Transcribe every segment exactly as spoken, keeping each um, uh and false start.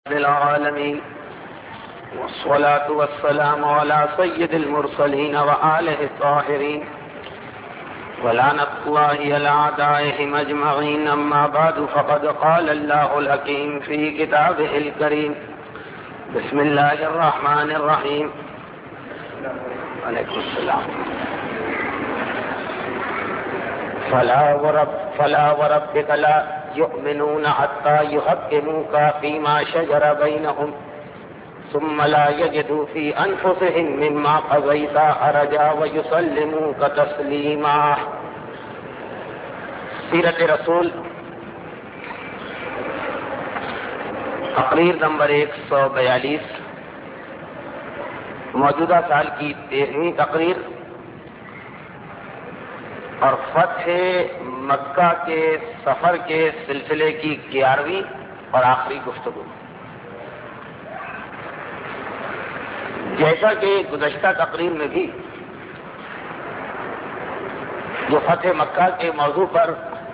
العالمين والصلاة والسلام على سيد المرسلين وآله الطاهرين ولعنة الله على أعدائهم أجمعين. أما بعد فقد قال الله الحكيم في كتابه الكريم: بسم الله الرحمن الرحيم. عليكم السلام. فلا ورب فلا وربك لا يؤمنون حتى يحكموك فيما شجر بينهم ثم لا يجدوا في أنفسهم مما قضيت حرجا ويسلموك تسليما. سیرت رسول تقریر نمبر ایک سو بیالیس، موجودہ سال کی تیرہویں تقریر اور فتح مکہ کے سفر کے سلسلے کی گیارہویں اور آخری گفتگو. جیسا کہ گزشتہ تقریر میں بھی جو فتح مکہ کے موضوع پر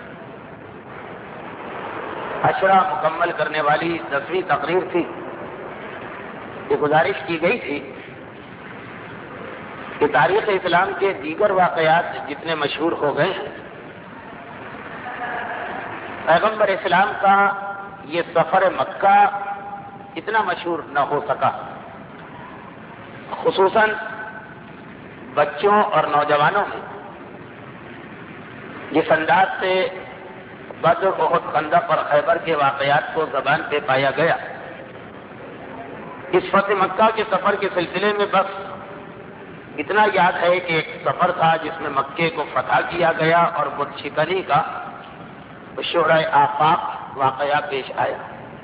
عشرہ مکمل کرنے والی دسویں تقریر تھی، یہ گزارش کی گئی تھی کہ تاریخ اسلام کے دیگر واقعات جتنے مشہور ہو گئے ہیں، پیغمبر اسلام کا یہ سفر مکہ اتنا مشہور نہ ہو سکا. خصوصاً بچوں اور نوجوانوں میں جس انداز سے بدر، احد، خندق اور خیبر کے واقعات کو زبان پہ پایا گیا، اس فتح مکہ کے سفر کے سلسلے میں بس اتنا یاد ہے کہ ایک سفر تھا جس میں مکے کو فتح کیا گیا اور بت شکنی کا شعرۂ آفاق واقعہ پیش آیا.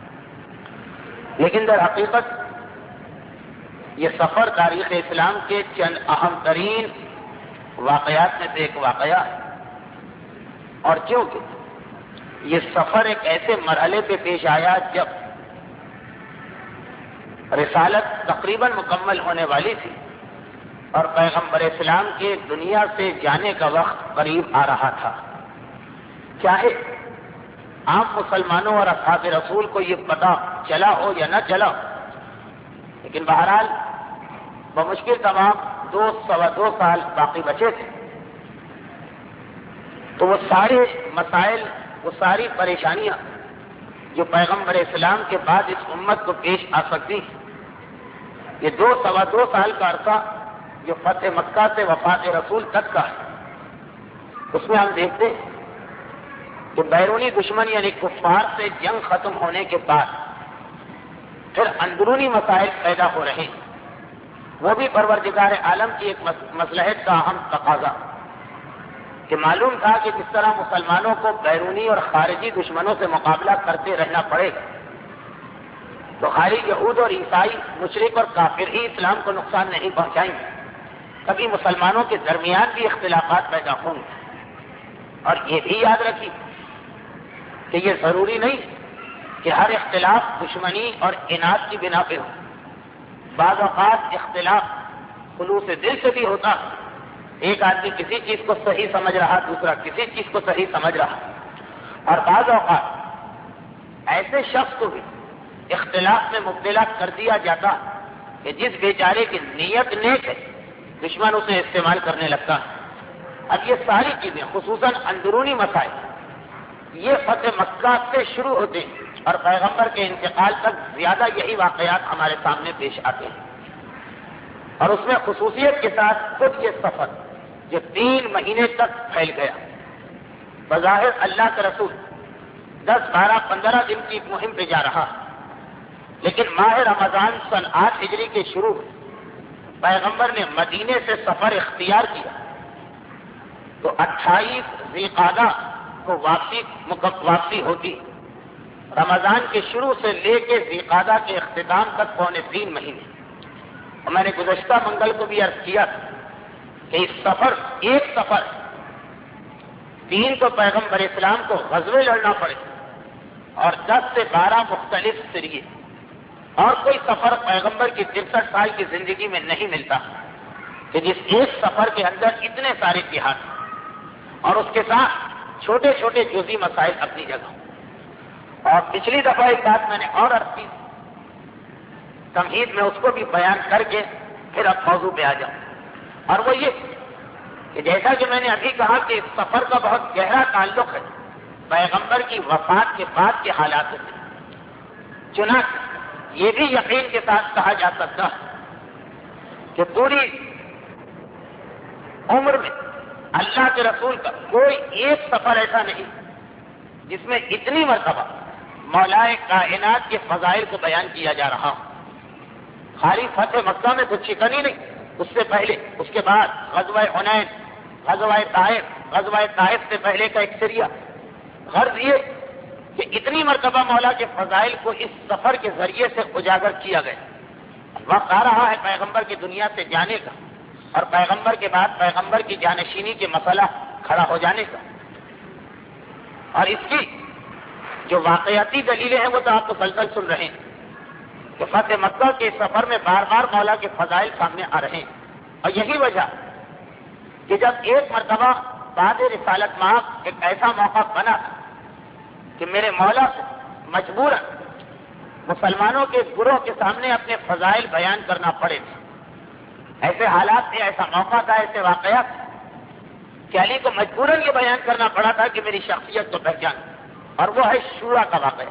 لیکن در حقیقت یہ سفر تاریخ اسلام کے چند اہم ترین واقعات میں سے ایک واقعہ ہے، اور کیونکہ یہ سفر ایک ایسے مرحلے پہ پیش آیا جب رسالت تقریباً مکمل ہونے والی تھی اور پیغمبر اسلام کے دنیا سے جانے کا وقت قریب آ رہا تھا. چاہے عام مسلمانوں اور اصحاب رسول کو یہ پتہ چلا ہو یا نہ چلا ہو، لیکن بہرحال بمشکل تمام دو سوا دو سال باقی بچے تھے، تو وہ سارے مسائل، وہ ساری پریشانیاں جو پیغمبر اسلام کے بعد اس امت کو پیش آ سکتی، یہ دو سوا دو سال کا عرصہ جو فتح مکہ سے وفات رسول تک کا ہے، اس میں ہم دیکھتے ہیں کہ بیرونی دشمن یعنی کفار سے جنگ ختم ہونے کے بعد پھر اندرونی مسائل پیدا ہو رہے ہیں. وہ بھی پروردگار عالم کی ایک مصلحت کا اہم تقاضا کہ معلوم تھا کہ جس طرح مسلمانوں کو بیرونی اور خارجی دشمنوں سے مقابلہ کرتے رہنا پڑے گا، تو خارج یہود اور عیسائی، مشرک اور کافر ہی اسلام کو نقصان نہیں پہنچائیں گے، کبھی مسلمانوں کے درمیان بھی اختلافات پیدا ہوں گے. اور یہ بھی یاد رکھیے کہ یہ ضروری نہیں کہ ہر اختلاف دشمنی اور اناد کی بنا پہ ہو. بعض اوقات اختلاف خلوص دل سے بھی ہوتا، ایک آدمی کسی چیز کو صحیح سمجھ رہا، دوسرا کسی چیز کو صحیح سمجھ رہا. اور بعض اوقات ایسے شخص کو بھی اختلاف میں مبتلا کر دیا جاتا کہ جس بیچارے کی نیت نیک ہے، دشمن اسے استعمال کرنے لگتا ہے. اب یہ ساری چیزیں خصوصاً اندرونی مسائل یہ فتح مکہ سے شروع ہوتے ہیں اور پیغمبر کے انتقال تک زیادہ یہی واقعات ہمارے سامنے پیش آتے ہیں. اور اس میں خصوصیت کے ساتھ خود یہ سفر جو تین مہینے تک پھیل گیا، بظاہر اللہ کا رسول دس بارہ پندرہ دن کی مہم پہ جا رہا، لیکن ماہ رمضان سن آٹھ ہجری کے شروع پیغمبر نے مدینے سے سفر اختیار کیا تو اٹھائیس ذی القعدہ کو واپسی واپسی ہوتی. رمضان کے شروع سے لے کے ذی القعدہ کے اختتام تک پونے تین مہینے. اور میں نے گزشتہ منگل کو بھی عرض کیا کہ اس سفر ایک سفر تین تو پیغمبر اسلام کو غزوے لڑنا پڑے اور دس سے بارہ مختلف سریے، اور کوئی سفر پیغمبر کی ترسٹھ سال کی زندگی میں نہیں ملتا کہ جس ایک سفر کے اندر اتنے سارے جہاد اور اس کے ساتھ چھوٹے چھوٹے جزئی مسائل اپنی جگہ. اور پچھلی دفعہ ایک بات میں نے اور عرض کی تمہید میں اس کو بھی بیان کر کے پھر اب موضوع پہ آ جاؤں، اور وہ یہ کہ جیسا کہ میں نے ابھی کہا کہ اس سفر کا بہت گہرا تعلق ہے پیغمبر کی وفات کے بعد کے حالات سے، چنانچہ یہ بھی یقین کے ساتھ کہا جا سکتا ہے کہ پوری عمر میں اللہ کے رسول کا کوئی ایک سفر ایسا نہیں جس میں اتنی مرتبہ مولائے کائنات کے فضائل کو بیان کیا جا رہا ہو۔ خالی فتح مکہ میں کچھ شکن ہی نہیں، اس سے پہلے، اس کے بعد غزوہ حنین، غزوہ طائف، غزوہ طائف سے پہلے کا ایک سریہ۔ غرض یہ کہ اتنی مرتبہ مولا کے فضائل کو اس سفر کے ذریعے سے اجاگر کیا گیا۔ وقت آ رہا ہے پیغمبر کی دنیا سے جانے کا، اور پیغمبر کے بعد پیغمبر کی جانشینی کے مسئلہ کھڑا ہو جانے کا، اور اس کی جو واقعاتی دلیلیں ہیں وہ تو آپ مسلسل سن رہے ہیں کہ فتح مکہ کے سفر میں بار بار مولا کے فضائل سامنے آ رہے ہیں۔ اور یہی وجہ کہ جب ایک مرتبہ بعد رسالت مآب ایک ایسا موقع بنا کہ میرے مولا کو مجبوراً مسلمانوں کے گروہ کے سامنے اپنے فضائل بیان کرنا پڑے تھے، ایسے حالات تھے، ایسا موقع تھا، ایسے واقعات کہ علی کو مجبوراً یہ بیان کرنا پڑا تھا کہ میری شخصیت کو پہچان، اور وہ ہے شورا کا واقعہ۔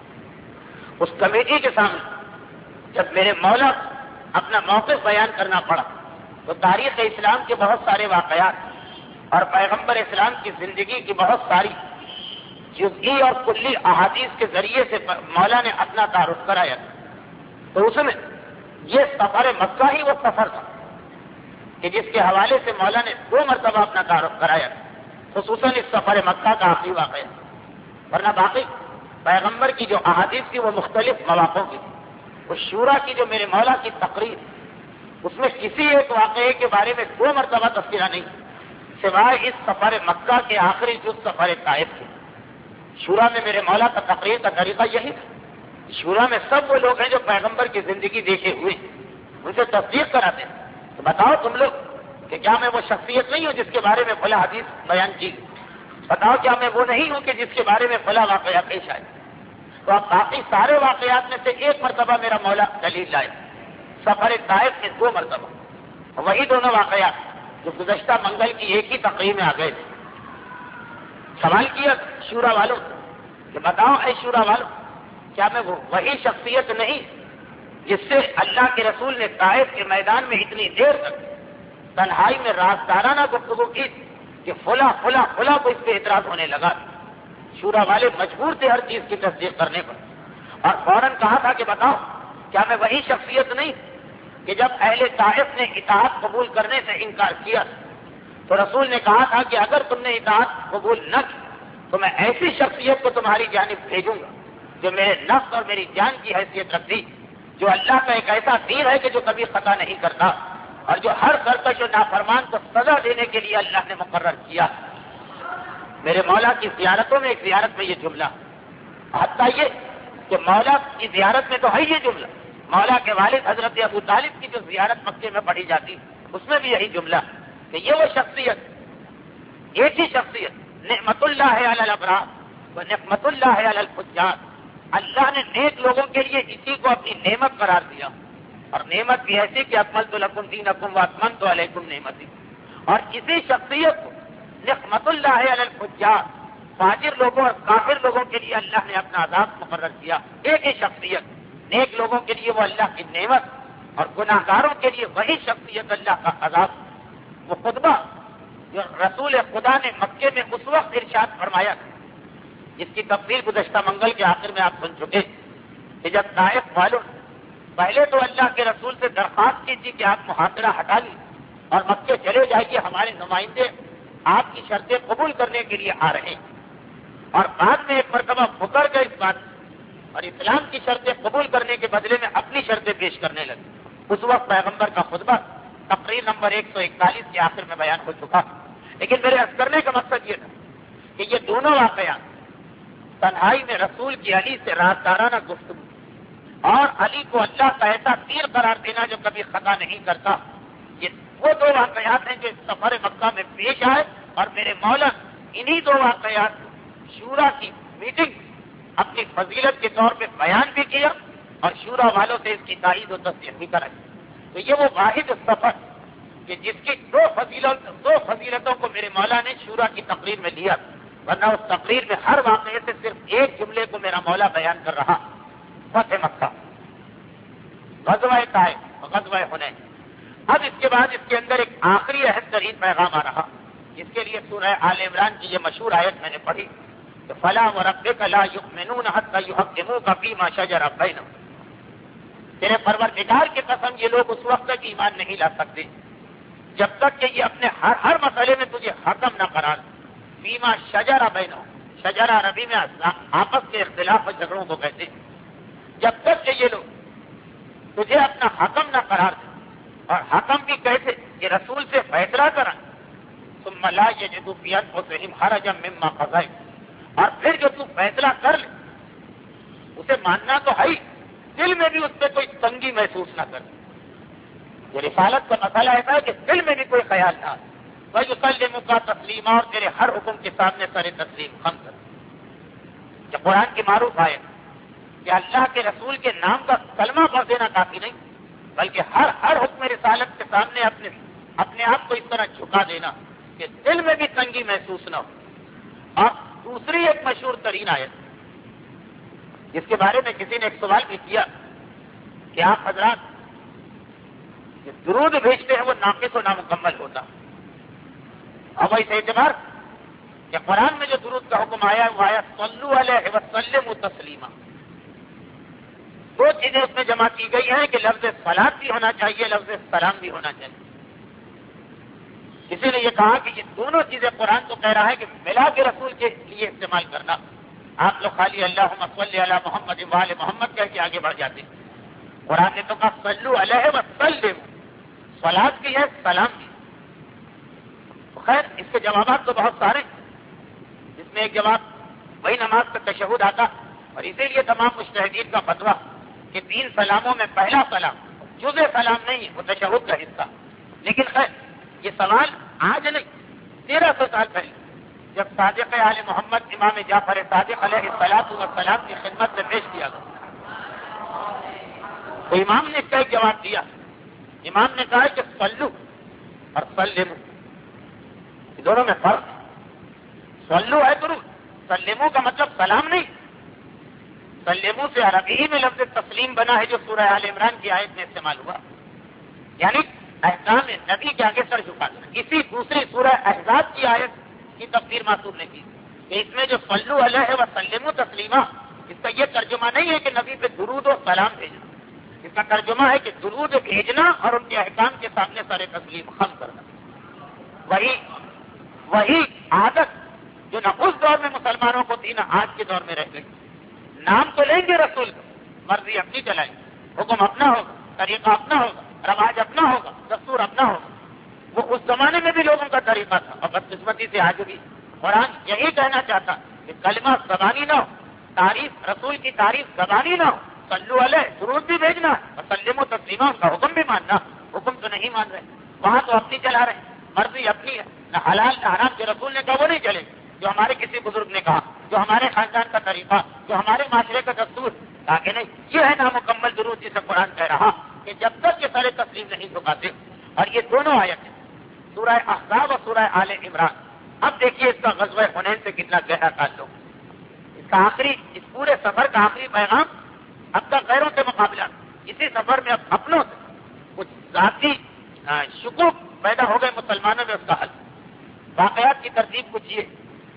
اس کمیٹی کے سامنے جب میرے مولا اپنا موقف بیان کرنا پڑا تو تاریخ اسلام کے بہت سارے واقعات اور پیغمبر اسلام کی زندگی کی بہت ساری جزئی اور کلی احادیث کے ذریعے سے مولا نے اپنا تعارف کرایا، تو اس میں یہ سفر مکہ ہی وہ سفر تھا کہ جس کے حوالے سے مولا نے دو مرتبہ اپنا تعارف کرایا، خصوصاً اس سفر مکہ کا آخری واقعہ۔ ورنہ باقی پیغمبر کی جو احادیث تھی وہ مختلف مواقعوں کی تھی۔ اس شورا کی جو میرے مولا کی تقریر، اس میں کسی ایک واقعے کے بارے میں دو مرتبہ تذکرہ نہیں سوائے اس سفر مکہ کے آخری جز سفر طائف کے۔ شورا میں میرے مولا کا تقریر کا طریقہ یہی تھا۔ شورا میں سب وہ لوگ ہیں جو پیغمبر کی زندگی دیکھے ہوئے ہیں، ان سے تصدیق کراتے ہیں، تو بتاؤ تم لوگ کہ کیا میں وہ شخصیت نہیں ہوں جس کے بارے میں فلاں حدیث بیان کی؟ بتاؤ کیا میں وہ نہیں ہوں کہ جس کے بارے میں فلاں واقعہ پیش آئے؟ تو اب باقی سارے واقعات میں سے ایک مرتبہ میرا مولا دلیل لائے، سفر طائف میں دو مرتبہ، وہی دونوں واقعات جو گزشتہ منگل کی ایک ہی تقریر میں آ گئے تھے۔ سوال کیا شورا والوں کہ بتاؤ اے شورا والوں، کیا میں وہ وہی شخصیت نہیں جس سے اللہ کے رسول نے طائف کے میدان میں اتنی دیر تک تنہائی میں رازدارانہ گفتگو کی کہ فلاں فلاں فلاں کو اس پہ اعتراض ہونے لگا؟ شورا والے مجبور تھے ہر چیز کی تصدیق کرنے پر، اور فوراً کہا تھا کہ بتاؤ کیا میں وہی شخصیت نہیں کہ جب اہل طائف نے اطاعت قبول کرنے سے انکار کیا تو رسول نے کہا تھا کہ اگر تم نے اطاعت قبول نہ کی تو میں ایسی شخصیت کو تمہاری جانب بھیجوں گا جو میرے نفس اور میری جان کی حیثیت رکھتی، جو اللہ کا ایک ایسا دین ہے کہ جو کبھی خطا نہیں کرتا، اور جو ہر سرکش و نافرمان کو سزا دینے کے لیے اللہ نے مقرر کیا۔ میرے مولا کی زیارتوں میں ایک زیارت میں یہ جملہ، حتیٰ یہ کہ مولا کی زیارت میں تو ہے یہ جملہ، مولا کے والد حضرت ابو طالب کی جو زیارت مکے میں پڑھی جاتی اس میں بھی یہی جملہ کہ یہ وہ شخصیت، ایک ہی شخصیت، نعمت اللہ علی الابرار و نعمت اللہ علی الفجار، اللہ نے نیک لوگوں کے لیے اسی کو اپنی نعمت قرار دیا، اور نعمت بھی ایسی کہ اکملت لکم دینکم واتممت علیکم نعمتی، اور اسی شخصیت کو نعمت اللہ علی الفجار، فاجر لوگوں اور کافر لوگوں کے لیے اللہ نے اپنا عذاب مقرر کیا۔ ایک ہی شخصیت، نیک لوگوں کے لیے وہ اللہ کی نعمت اور گناہ گاروں کے لیے وہی شخصیت اللہ کا عذاب۔ وہ خطبہ جو رسول خدا نے مکے میں اس وقت ارشاد فرمایا جس کی تفصیل گزشتہ منگل کے آخر میں آپ سن چکے کہ جب طائف والوں پہلے تو اللہ کے رسول سے درخواست کی تھی کہ آپ محاصرہ ہٹا لیں اور مکے چلے جائیے، ہمارے نمائندے آپ کی شرطیں قبول کرنے کے لیے آ رہے ہیں، اور بعد میں ایک مرتبہ مکر گئے اس بات اور اسلام کی شرطیں قبول کرنے کے بدلے میں اپنی شرطیں پیش کرنے لگے۔ اس وقت پیغمبر کا خطبہ تقریر نمبر ایک سو اکتالیس کے آخر میں بیان ہو چکا، لیکن میرے عرض کرنے کا مقصد یہ تھا کہ یہ دونوں واقعات، تنہائی میں رسول کی علی سے رازدارانہ گفتگو اور علی کو اللہ کا ایسا تیر قرار دینا جو کبھی خطا نہیں کرتا، یہ وہ دو واقعات ہیں جو اس سفر مکہ میں پیش آئے، اور میرے مولا انہی دو واقعات شورا کی میٹنگ اپنی فضیلت کے طور پہ بیان بھی کیا اور شورا والوں سے اس کی تائید و تصدیق بھی کرائے. تو یہ وہ واحد سفر کہ جس کی دو فضیلت دو فضیلتوں کو میرے مولا نے شورا کی تقریر میں لیا، ورنہ اس تقریر میں ہر واقعے سے صرف ایک جملے کو میرا مولا بیان کر رہا، فتح مکہ، غزوہ طائف، غزوہ حنین. اب اس کے بعد اس کے اندر ایک آخری اہم ترین پیغام آ رہا، جس کے لیے سورہ آل عمران کی یہ مشہور آیت میں نے پڑھی کہ فَلَا وَرَبِّكَ لَا يُؤْمِنُونَ حَتَّى يُحَكِّمُوكَ فِيمَا شَجَرَ بَيْنَهُمْ. تیرے پروردگار کی قسم یہ لوگ اس وقت تک ایمان نہیں لا سکتے جب تک کہ یہ اپنے ہر ہر مسئلے میں تجھے حکم نہ قرار دیں. فیما شجرہ بینہم، شجرہ عربی میں آپس کے اختلاف و جھگڑوں کو کہتے ہیں. جب تک کہ یہ لوگ تجھے اپنا حکم نہ قرار دیں، اور حکم بھی کیسے کہ رسول سے فیصلہ کرائیں، ثم لا یجدوا فی انفسہم حرجا مما قضیت، اور پھر جو تو فیصلہ کر لے اسے ماننا تو ہے ہی، دل میں بھی اس پہ کوئی تنگی محسوس نہ کرے. یہ رسالت کا مسئلہ ایسا ہے کہ دل میں بھی کوئی خیال نہ آئے. وَيُسَلِّمُكَ تسلیما، اور تیرے ہر حکم کے سامنے سر تسلیم خم کر. کہ قرآن کی معروف آیت کہ اللہ کے رسول کے نام کا کلمہ پڑھ دینا کافی نہیں، بلکہ ہر ہر حکم رسالت کے سامنے اپنے اپنے آپ کو اس طرح جھکا دینا کہ دل میں بھی تنگی محسوس نہ ہو. اور دوسری ایک مشہور ترین آیت جس کے بارے میں کسی نے ایک سوال بھی کیا کہ آپ حضرات جو درود بھیجتے ہیں وہ ناقص و نامکمل ہوتا، اب اس اعتبار کہ قرآن میں جو درود کا حکم آیا وہ آیا صلو علیہ وسلموا تسلیما. دو چیزیں اس میں جمع کی گئی ہیں کہ لفظ صلاۃ بھی ہونا چاہیے، لفظ سلام بھی ہونا چاہیے. کسی نے یہ کہا کہ یہ دونوں چیزیں قرآن تو کہہ رہا ہے کہ ملا کے رسول کے لیے استعمال کرنا، آپ لوگ خالی اللہم صلی علی محمد وآل محمد کہہ کے آگے بڑھ جاتے ہیں. قرآن نے تو کہا صلو علیہ وسلم، صلاۃ کی ہے، سلام کی. خیر اس کے جوابات تو بہت سارے ہیں. اس میں ایک جواب وہی نماز کا تشہد آتا، اور اسی لیے تمام مجتہدین کا فتویٰ کہ تین سلاموں میں پہلا سلام جزء سلام نہیں ہے، وہ تشہد کا حصہ. لیکن خیر یہ سوال آج نہیں، تیرہ سو سال پہلے جب صادق آل محمد امام جعفر صادق علیہ الصلوۃ والسلام کی خدمت میں پیش کیا گیا تو امام نے اس کا ایک جواب دیا. امام نے کہا کہ صلو اور سلمو دونوں میں فرق ہے. صلو ہے درود، سلمو کا مطلب سلام نہیں. سلمو سے عربی میں لفظ تسلیم بنا ہے جو سورہ آل عمران کی آیت میں استعمال ہوا، یعنی احکام نبی کے آگے سر جھکا دینا. اسی دوسری سورہ احزاب کی آیت کی تفسیر معصوم نے کی کہ اس میں جو صلو علیہ وسلموا تسلیما، اس کا یہ ترجمہ نہیں ہے کہ نبی پہ درود و سلام بھیجنا، اس کا ترجمہ ہے کہ درود بھیجنا اور ان کے احکام کے سامنے سر تسلیم خم کرنا. وہی وہی عادت جو نہ اس دور میں مسلمانوں کو تھی نہ آج کے دور میں رہ گئی. نام تو لیں گے رسول کا، مرضی اپنی چلائیں، حکم اپنا ہوگا، طریقہ اپنا ہوگا، رواج اپنا ہوگا، دستور اپنا ہوگا. وہ اس زمانے میں بھی لوگوں کا طریقہ تھا، اور بدقسمتی سے آج بھی قرآن یہی کہنا چاہتا کہ کلمہ زبانی نہ ہو، تعریف رسول کی تعریف زبانی نہ ہو. صلو علیہ درود بھی بھیجنا اور سلموا تسلیما ان کا حکم بھی ماننا. حکم تو نہیں مان رہے، وہاں تو اپنی چلا رہے، مرضی اپنی ہے، نہ حلال نہ حرام. جو رسول نے کہا وہ نہیں چلے، جو ہمارے کسی بزرگ نے کہا، جو ہمارے خاندان کا طریقہ، جو ہمارے معاشرے کا دستور، کہا کہ نہیں یہ ہے نامکمل درود جسے قرآن کہہ رہا کہ جب تک یہ سارے تسلیم نہیں جھکاتے. اور یہ دونوں آیتیں سورہ احزاب اور سورہ آل عمران. اب دیکھیے اس کا غزوہ حنین سے کتنا گہرا تعلق. اس کا آخری اس پورے سفر کا آخری پیغام اب تک غیروں سے مقابلہ، اسی سفر میں اب اپنوں سے کچھ ذاتی شکوک پیدا ہو گئے مسلمانوں میں، اس کا حل. واقعات کی ترتیب کچھ یہ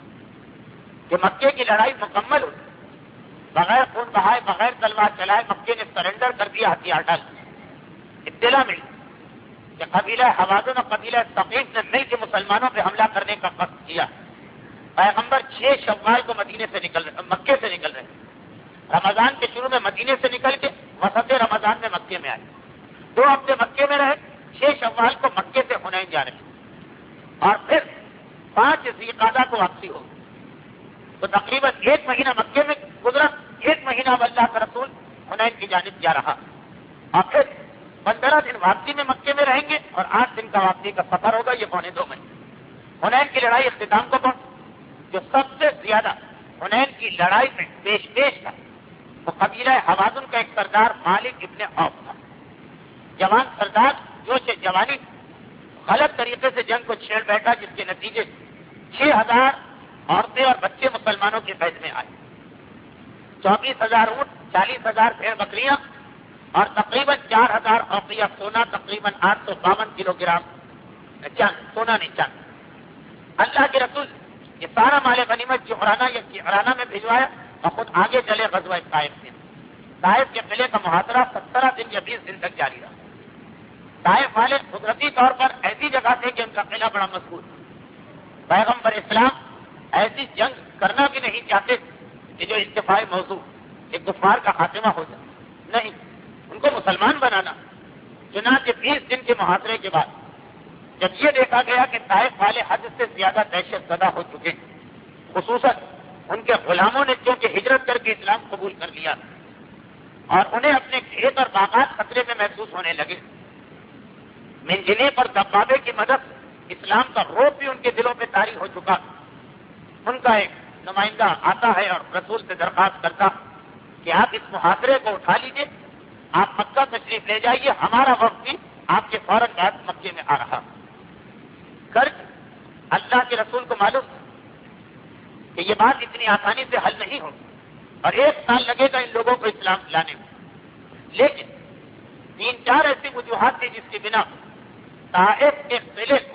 کہ مکے کی لڑائی مکمل ہوئی، بغیر خون بہائے، بغیر تلوار چلائے مکے نے سرنڈر کر دیا، ہتھیار ڈال. اطلاع ملی کہ قبیلہ حوازن اور قبیلہ ثقیف نے مل کے مسلمانوں پہ حملہ کرنے کا قصد کیا. پیغمبر چھ شوال کو مدینے سے نکل رہے مکے سے نکل رہے، رمضان کے شروع میں مدینے سے نکل کے وسط رمضان میں مکے میں آئے. دو ہفتے مکے میں رہے، چھ شوال کو مکے سے حنین جا رہے، اور پھر پانچ ذی القعدہ کو واپسی ہو. تو تقریباً ایک مہینہ مکے میں گزرا، ایک مہینہ اب اللہ کا رسول حنین کی جانب جا رہا، اور پھر پندرہ دن واپسی میں مکے میں رہیں گے اور آٹھ دن کا واپسی کا سفر ہوگا. یہ پونے دو مہینے. حنین کی لڑائی اختتام کو پہنچ. جو سب سے زیادہ حنین کی لڑائی میں پیش پیش تھا وہ قبیلہ حوازن کا ایک سردار مالک ابن عوف تھا، جوان سردار جوش جوانی غلط طریقے سے جنگ کو چھیڑ بیٹھا، جس کے نتیجے چھ ہزار عورتیں اور بچے مسلمانوں کے قید میں آئے، چوبیس ہزار اونٹ، چالیس ہزار بھیڑ بکریاں اور تقریباً چار ہزار اوقیہ سونا، تقریباً آٹھ سو باون کلو گرام چاند، سونا نہیں چاند۔ اللہ کے رسول یہ سارا مال غنیمت جعرانہ یا جعرانہ میں بھجوایا اور خود آگے چلے غزوہ طائف میں۔ طائف کے قلعے کا محاصرہ سترہ دن یا بیس دن تک جاری رہا۔ طائف والے قدرتی طور پر ایسی جگہ تھے کہ ان کا قلعہ بڑا مضبوط تھا۔ پیغمبر اسلام ایسی جنگ کرنا بھی نہیں چاہتے کہ جو اتفاقی موضوع ایک کفار کا خاتمہ ہو جائے، نہیں، ان کو مسلمان بنانا۔ چنانچہ بیس دن کے محاصرے کے بعد جب یہ دیکھا گیا کہ طائف والے حد سے زیادہ دہشت زدہ ہو چکے، خصوصاً ان کے غلاموں نے کیونکہ ہجرت کر کے اسلام قبول کر لیا اور انہیں اپنے کھیت اور باغات خطرے میں محسوس ہونے لگے، منجنیق اور دبابے کی مدد اسلام کا روب بھی ان کے دلوں پہ طاری ہو چکا۔ ان کا ایک نمائندہ آتا ہے اور رسول سے درخواست کرتا کہ آپ اس محاصرے کو اٹھا لیجیے، آپ مکہ تشریف لے جائیے، ہمارا وقت بھی آپ کے فوراً بعد مکے میں آ رہا۔ کرج اللہ کے رسول کو معلوم کہ یہ بات اتنی آسانی سے حل نہیں ہوگی اور ایک سال لگے گا ان لوگوں کو اسلام لانے میں، لیکن تین چار ایسی وجوہات تھی جس کی بنا طائف کے قلعے کو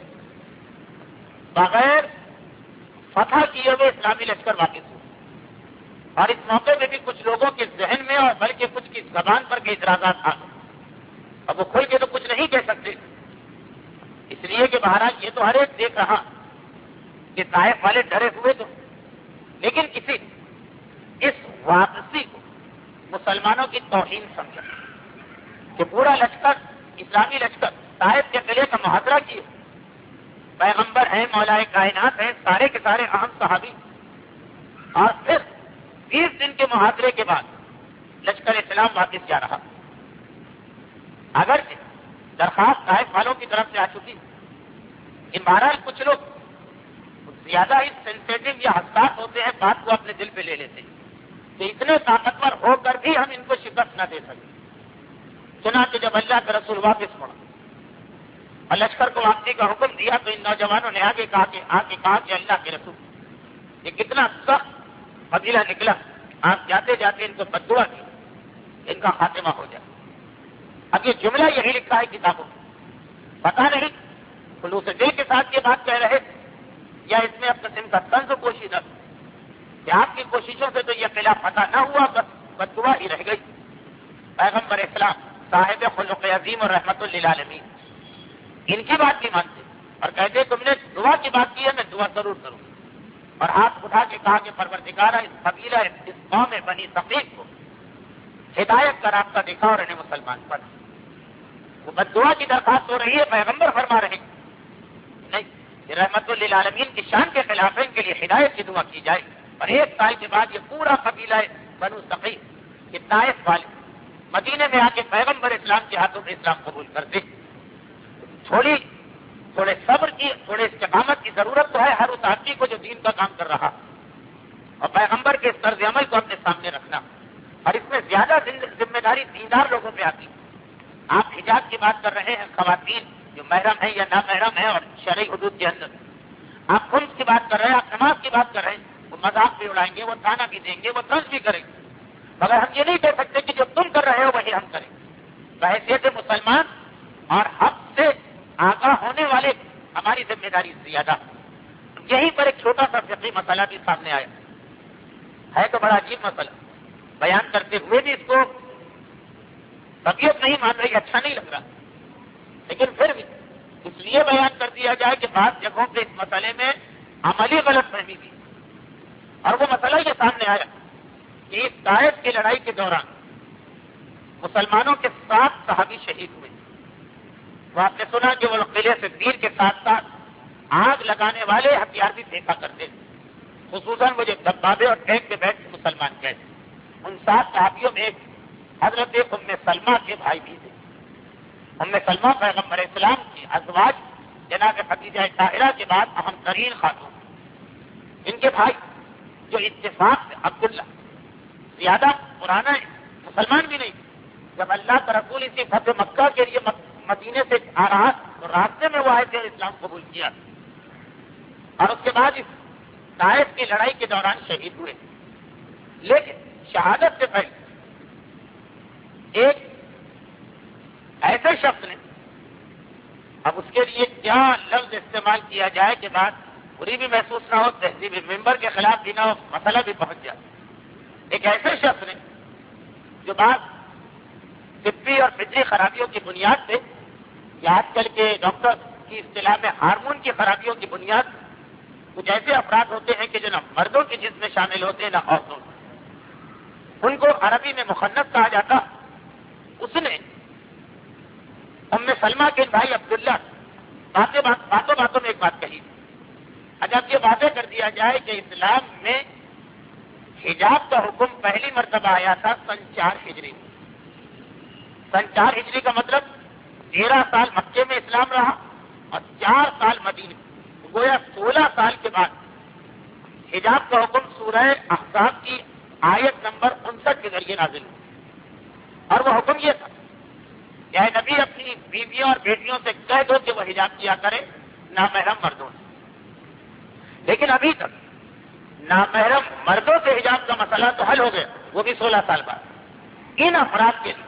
بغیر فتح کیے ہوئے اسلامی لشکر واپس ہوا، اور اس موقع میں بھی کچھ لوگوں کے ذہن میں اور بلکہ کچھ کی زبان پر کے اعتراضات آ گئے۔ اب وہ کھل کے تو کچھ نہیں کہہ سکتے، اس لیے کہ بہرحال یہ تو ہر ایک دیکھ رہا کہ طائف والے ڈرے ہوئے تو، لیکن کسی اس واپسی کو مسلمانوں کی توہین سمجھا کہ پورا لشکر، اسلامی لشکر طائف کے قلعے کا محاصرہ کیے، پیغمبر ہیں، مولا کائنات ہیں، سارے کے سارے اہم صحابی، اور پھر بیس دن کے محاصرے کے بعد لشکر اسلام واپس جا رہا۔ اگرچہ درخواست طائف والوں کی طرف سے آ چکی، ان بہرحال کچھ لوگ زیادہ ہی سینسیٹیو یا حساس ہوتے ہیں، بات کو اپنے دل پہ لے لیتے ہیں کہ اتنے طاقتور ہو کر بھی ہم ان کو شکست نہ دے سکے۔ چنانچہ جب اللہ کا رسول واپس مڑا اور لشکر کو واپسی کا حکم دیا تو ان نوجوانوں نے آگے کہا کہ آگے کہا کہ اللہ کے رسول یہ کتنا سخت قبیلہ نکلا، آپ جاتے جاتے ان کو بد دعا کی ان کا خاتمہ ہو جائے۔ اب یہ جملہ یہی لکھا ہے کتابوں میں، پتہ نہیں خلوص دل کے ساتھ یہ بات کہہ رہے یا اس میں اب قسم کا طنز پوشیدہ کہ آپ کی کوششوں سے تو یہ قلعہ فتح نہ ہوا، بس بد دعا ہی رہ گئی۔ پیغمبر اسلام صاحب خلق عظیم اور رحمت للعالمین ان کی بات نہیں مانتے اور کہتے تم نے دعا کی بات کی ہے، میں دعا ضرور کروں، اور ہاتھ اٹھا کے کہا کہ پروردگارہ اس قبیلہ اس قوم بنی ثقیف کو ہدایت کا راستہ دکھا اور انہیں مسلمان بنا۔ وہ بد دعا کی درخواست ہو رہی ہے، پیغمبر فرما رہے ہیں نہیں، یہ رحمت للعالمین کی شان کے خلاف ہے، ان کے لیے ہدایت کی دعا کی جائے۔ اور ایک سال کے بعد یہ پورا قبیلہ بنو ثقیف کہ طائف والے مدینے میں آ کے پیغمبر اسلام کے ہاتھوں میں اسلام قبول کرتے۔ تھوڑی تھوڑے صبر کی، تھوڑے استقامت کی ضرورت تو ہے ہر اس آدمی کو جو دین کا کام کر رہا، اور پیغمبر کے اس طرز عمل کو اپنے سامنے رکھنا، اور اس میں زیادہ ذمہ داری دیندار لوگوں پہ آتی۔ آپ حجاب کی بات کر رہے ہیں، خواتین جو محرم ہیں یا نامحرم ہیں اور شرعی حدود کے اندر، آپ خمس کی بات کر رہے ہیں، آپ نماز کی بات کر رہے ہیں، وہ مذاق بھی اڑائیں گے، وہ تانا بھی دیں گے، وہ طنز بھی کریں گے، مگر ہم یہ نہیں کہہ سکتے کہ جو تم کر رہے ہو وہی ہم کریں۔ بحیثیت مسلمان اور حق سے آگاہ ہونے والے ہماری ذمہ داری زیادہ۔ یہیں پر ایک چھوٹا سا فقہی مسئلہ بھی سامنے آیا ہے، تو بڑا عجیب مسئلہ، بیان کرتے ہوئے بھی اس کو طبیعت نہیں مان رہی، اچھا نہیں لگ رہا، لیکن پھر بھی اس لیے بیان کر دیا جائے کہ بعض جگہوں پہ اس مسئلے میں عملی غلط فہمی بھی، اور وہ مسئلہ یہ سامنے آیا کہ اس طائف کی لڑائی کے دوران مسلمانوں کے سات صحابی شہید ہوئے۔ وہ آپ نے سنا کہ وہ قلعے سے تیر کے ساتھ ساتھ آگ لگانے والے ہتھیار بھی پھینکا کرتے تھے، خصوصاً وہ جو دبابے اور ٹینک پہ بیٹھ کے مسلمان گئے، ان سات صحابیوں میں ایک حضرت ام سلمہ کے بھائی بھی تھے۔ ام سلمہ پیغمبر اسلام کی ازواج جناب خدیجہ طاہرہ کے بعد اہم ترین خاتون، ان کے بھائی جو اتفاق سے عبداللہ زیادہ پرانا ہے، مسلمان بھی نہیں. جب اللہ کا رسول اسی فتح مکہ کے لیے مدینے سے آ رہا تو راستے میں وہ آئے تھے اور اسلام قبول کیا، اور اس کے بعد اس طائف کی لڑائی کے دوران شہید ہوئے. لیکن شہادت سے پہلے ایک ایسے شخص نے، اب اس کے لیے کیا لفظ استعمال کیا جائے کہ بات بری بھی محسوس نہ ہو، تہذیب ممبر کے خلاف بھی نہ ہو، مسئلہ بھی پہنچ جائے. ایک ایسے شخص نے جو بات طبی اور فطری خرابیوں کی بنیاد پہ، یا آج کل کے ڈاکٹر کی اصطلاح میں ہارمون کی خرابیوں کی بنیاد، کچھ ایسے افراد ہوتے ہیں کہ جو نہ مردوں کے جسم میں شامل ہوتے ہیں نہ عورتوں میں، ان کو عربی میں مخنث کہا جاتا. اس نے ام سلمہ کے بھائی عبداللہ باتیں باتوں باتوں میں ایک بات کہی. جب یہ واضح کر دیا جائے کہ اسلام میں حجاب کا حکم پہلی مرتبہ آیا تھا سن چار ہجری میں. سن چار ہجری کا مطلب تیرہ سال مکے میں اسلام رہا اور چار سال مدینے. گویا سولہ سال کے بعد حجاب کا حکم سورہ احزاب کی آیت نمبر انسٹھ کے ذریعے نازل ہوا، اور وہ حکم یہ تھا کہ اے نبی اپنی بیویوں اور بیٹیوں سے کہہ دو کہ وہ حجاب کیا کرے نامحرم مردوں سے. لیکن ابھی تک نامحرم مردوں سے حجاب کا مسئلہ تو حل ہو گیا، وہ بھی سولہ سال بعد. ان افراد کے لیے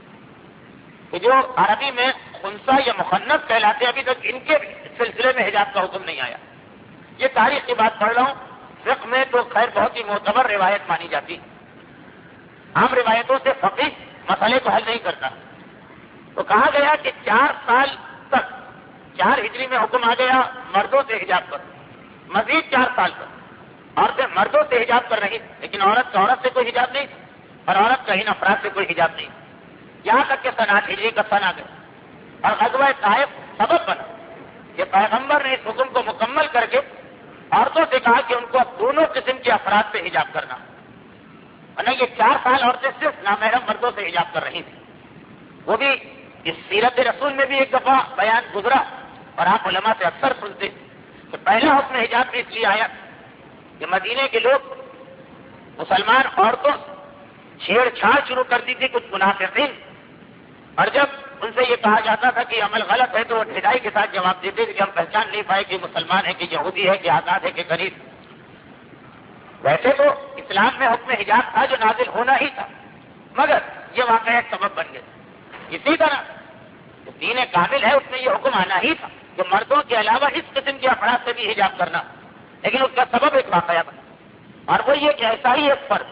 کہ جو عربی میں خنثی یا مخنث کہلاتے ہیں، ابھی تک ان کے سلسلے میں حجاب کا حکم نہیں آیا. یہ تاریخ کی بات پڑھ رہا ہوں. فقہ میں تو خیر بہت ہی معتبر روایت مانی جاتی، عام روایتوں سے فقیہ مسئلے کو حل نہیں کرتا. تو کہا گیا کہ چار سال تک، چار ہجری میں حکم آ گیا مردوں سے حجاب پر، مزید چار سال پر عورتیں مردوں سے حجاب پر رہی، لیکن عورت کا عورت سے کوئی حجاب نہیں تھا، اور عورت کا ان افراد سے کوئی حجاب نہیں. یہاں تک کہ سن آٹھ ہجری کا سن آ گیا، اور غزوہ طائف سبب بنا کہ پیغمبر نے اس حکم کو مکمل کر کے عورتوں سے کہا کہ ان کو اب دونوں قسم کے افراد سے حجاب کرنا. ورنہ یہ چار سال عورتیں صرف نامحرم مردوں سے حجاب کر رہی تھیں. وہ بھی اس سیرت رسول میں بھی ایک دفعہ بیان گزرا، اور آپ علماء سے اکثر سنتے کہ پہلا حکم حجاب میں اس لیے آیا کہ مدینے کے لوگ مسلمان عورتوں چھیڑ چھاڑ شروع کر دی تھی کچھ منافقین، اور جب ان سے یہ کہا جاتا تھا کہ عمل غلط ہے تو وہ ڈھلائی کے ساتھ جواب دیتے تھے کہ ہم پہچان نہیں پائے کہ مسلمان ہے کہ یہودی ہے کہ آزاد ہے کہ غریب. ویسے تو اسلام میں حکم حجاب تھا جو نازل ہونا ہی تھا، مگر یہ واقعہ سبب بن گیا. اسی طرح جو دین کامل ہے اس میں یہ حکم آنا ہی تھا کہ مردوں کے علاوہ اس قسم کے افراد سے بھی حجاب کرنا، لیکن اس کا سبب ایک واقعہ بنا، اور وہ یہ کہ ایسا ہی ایک فرد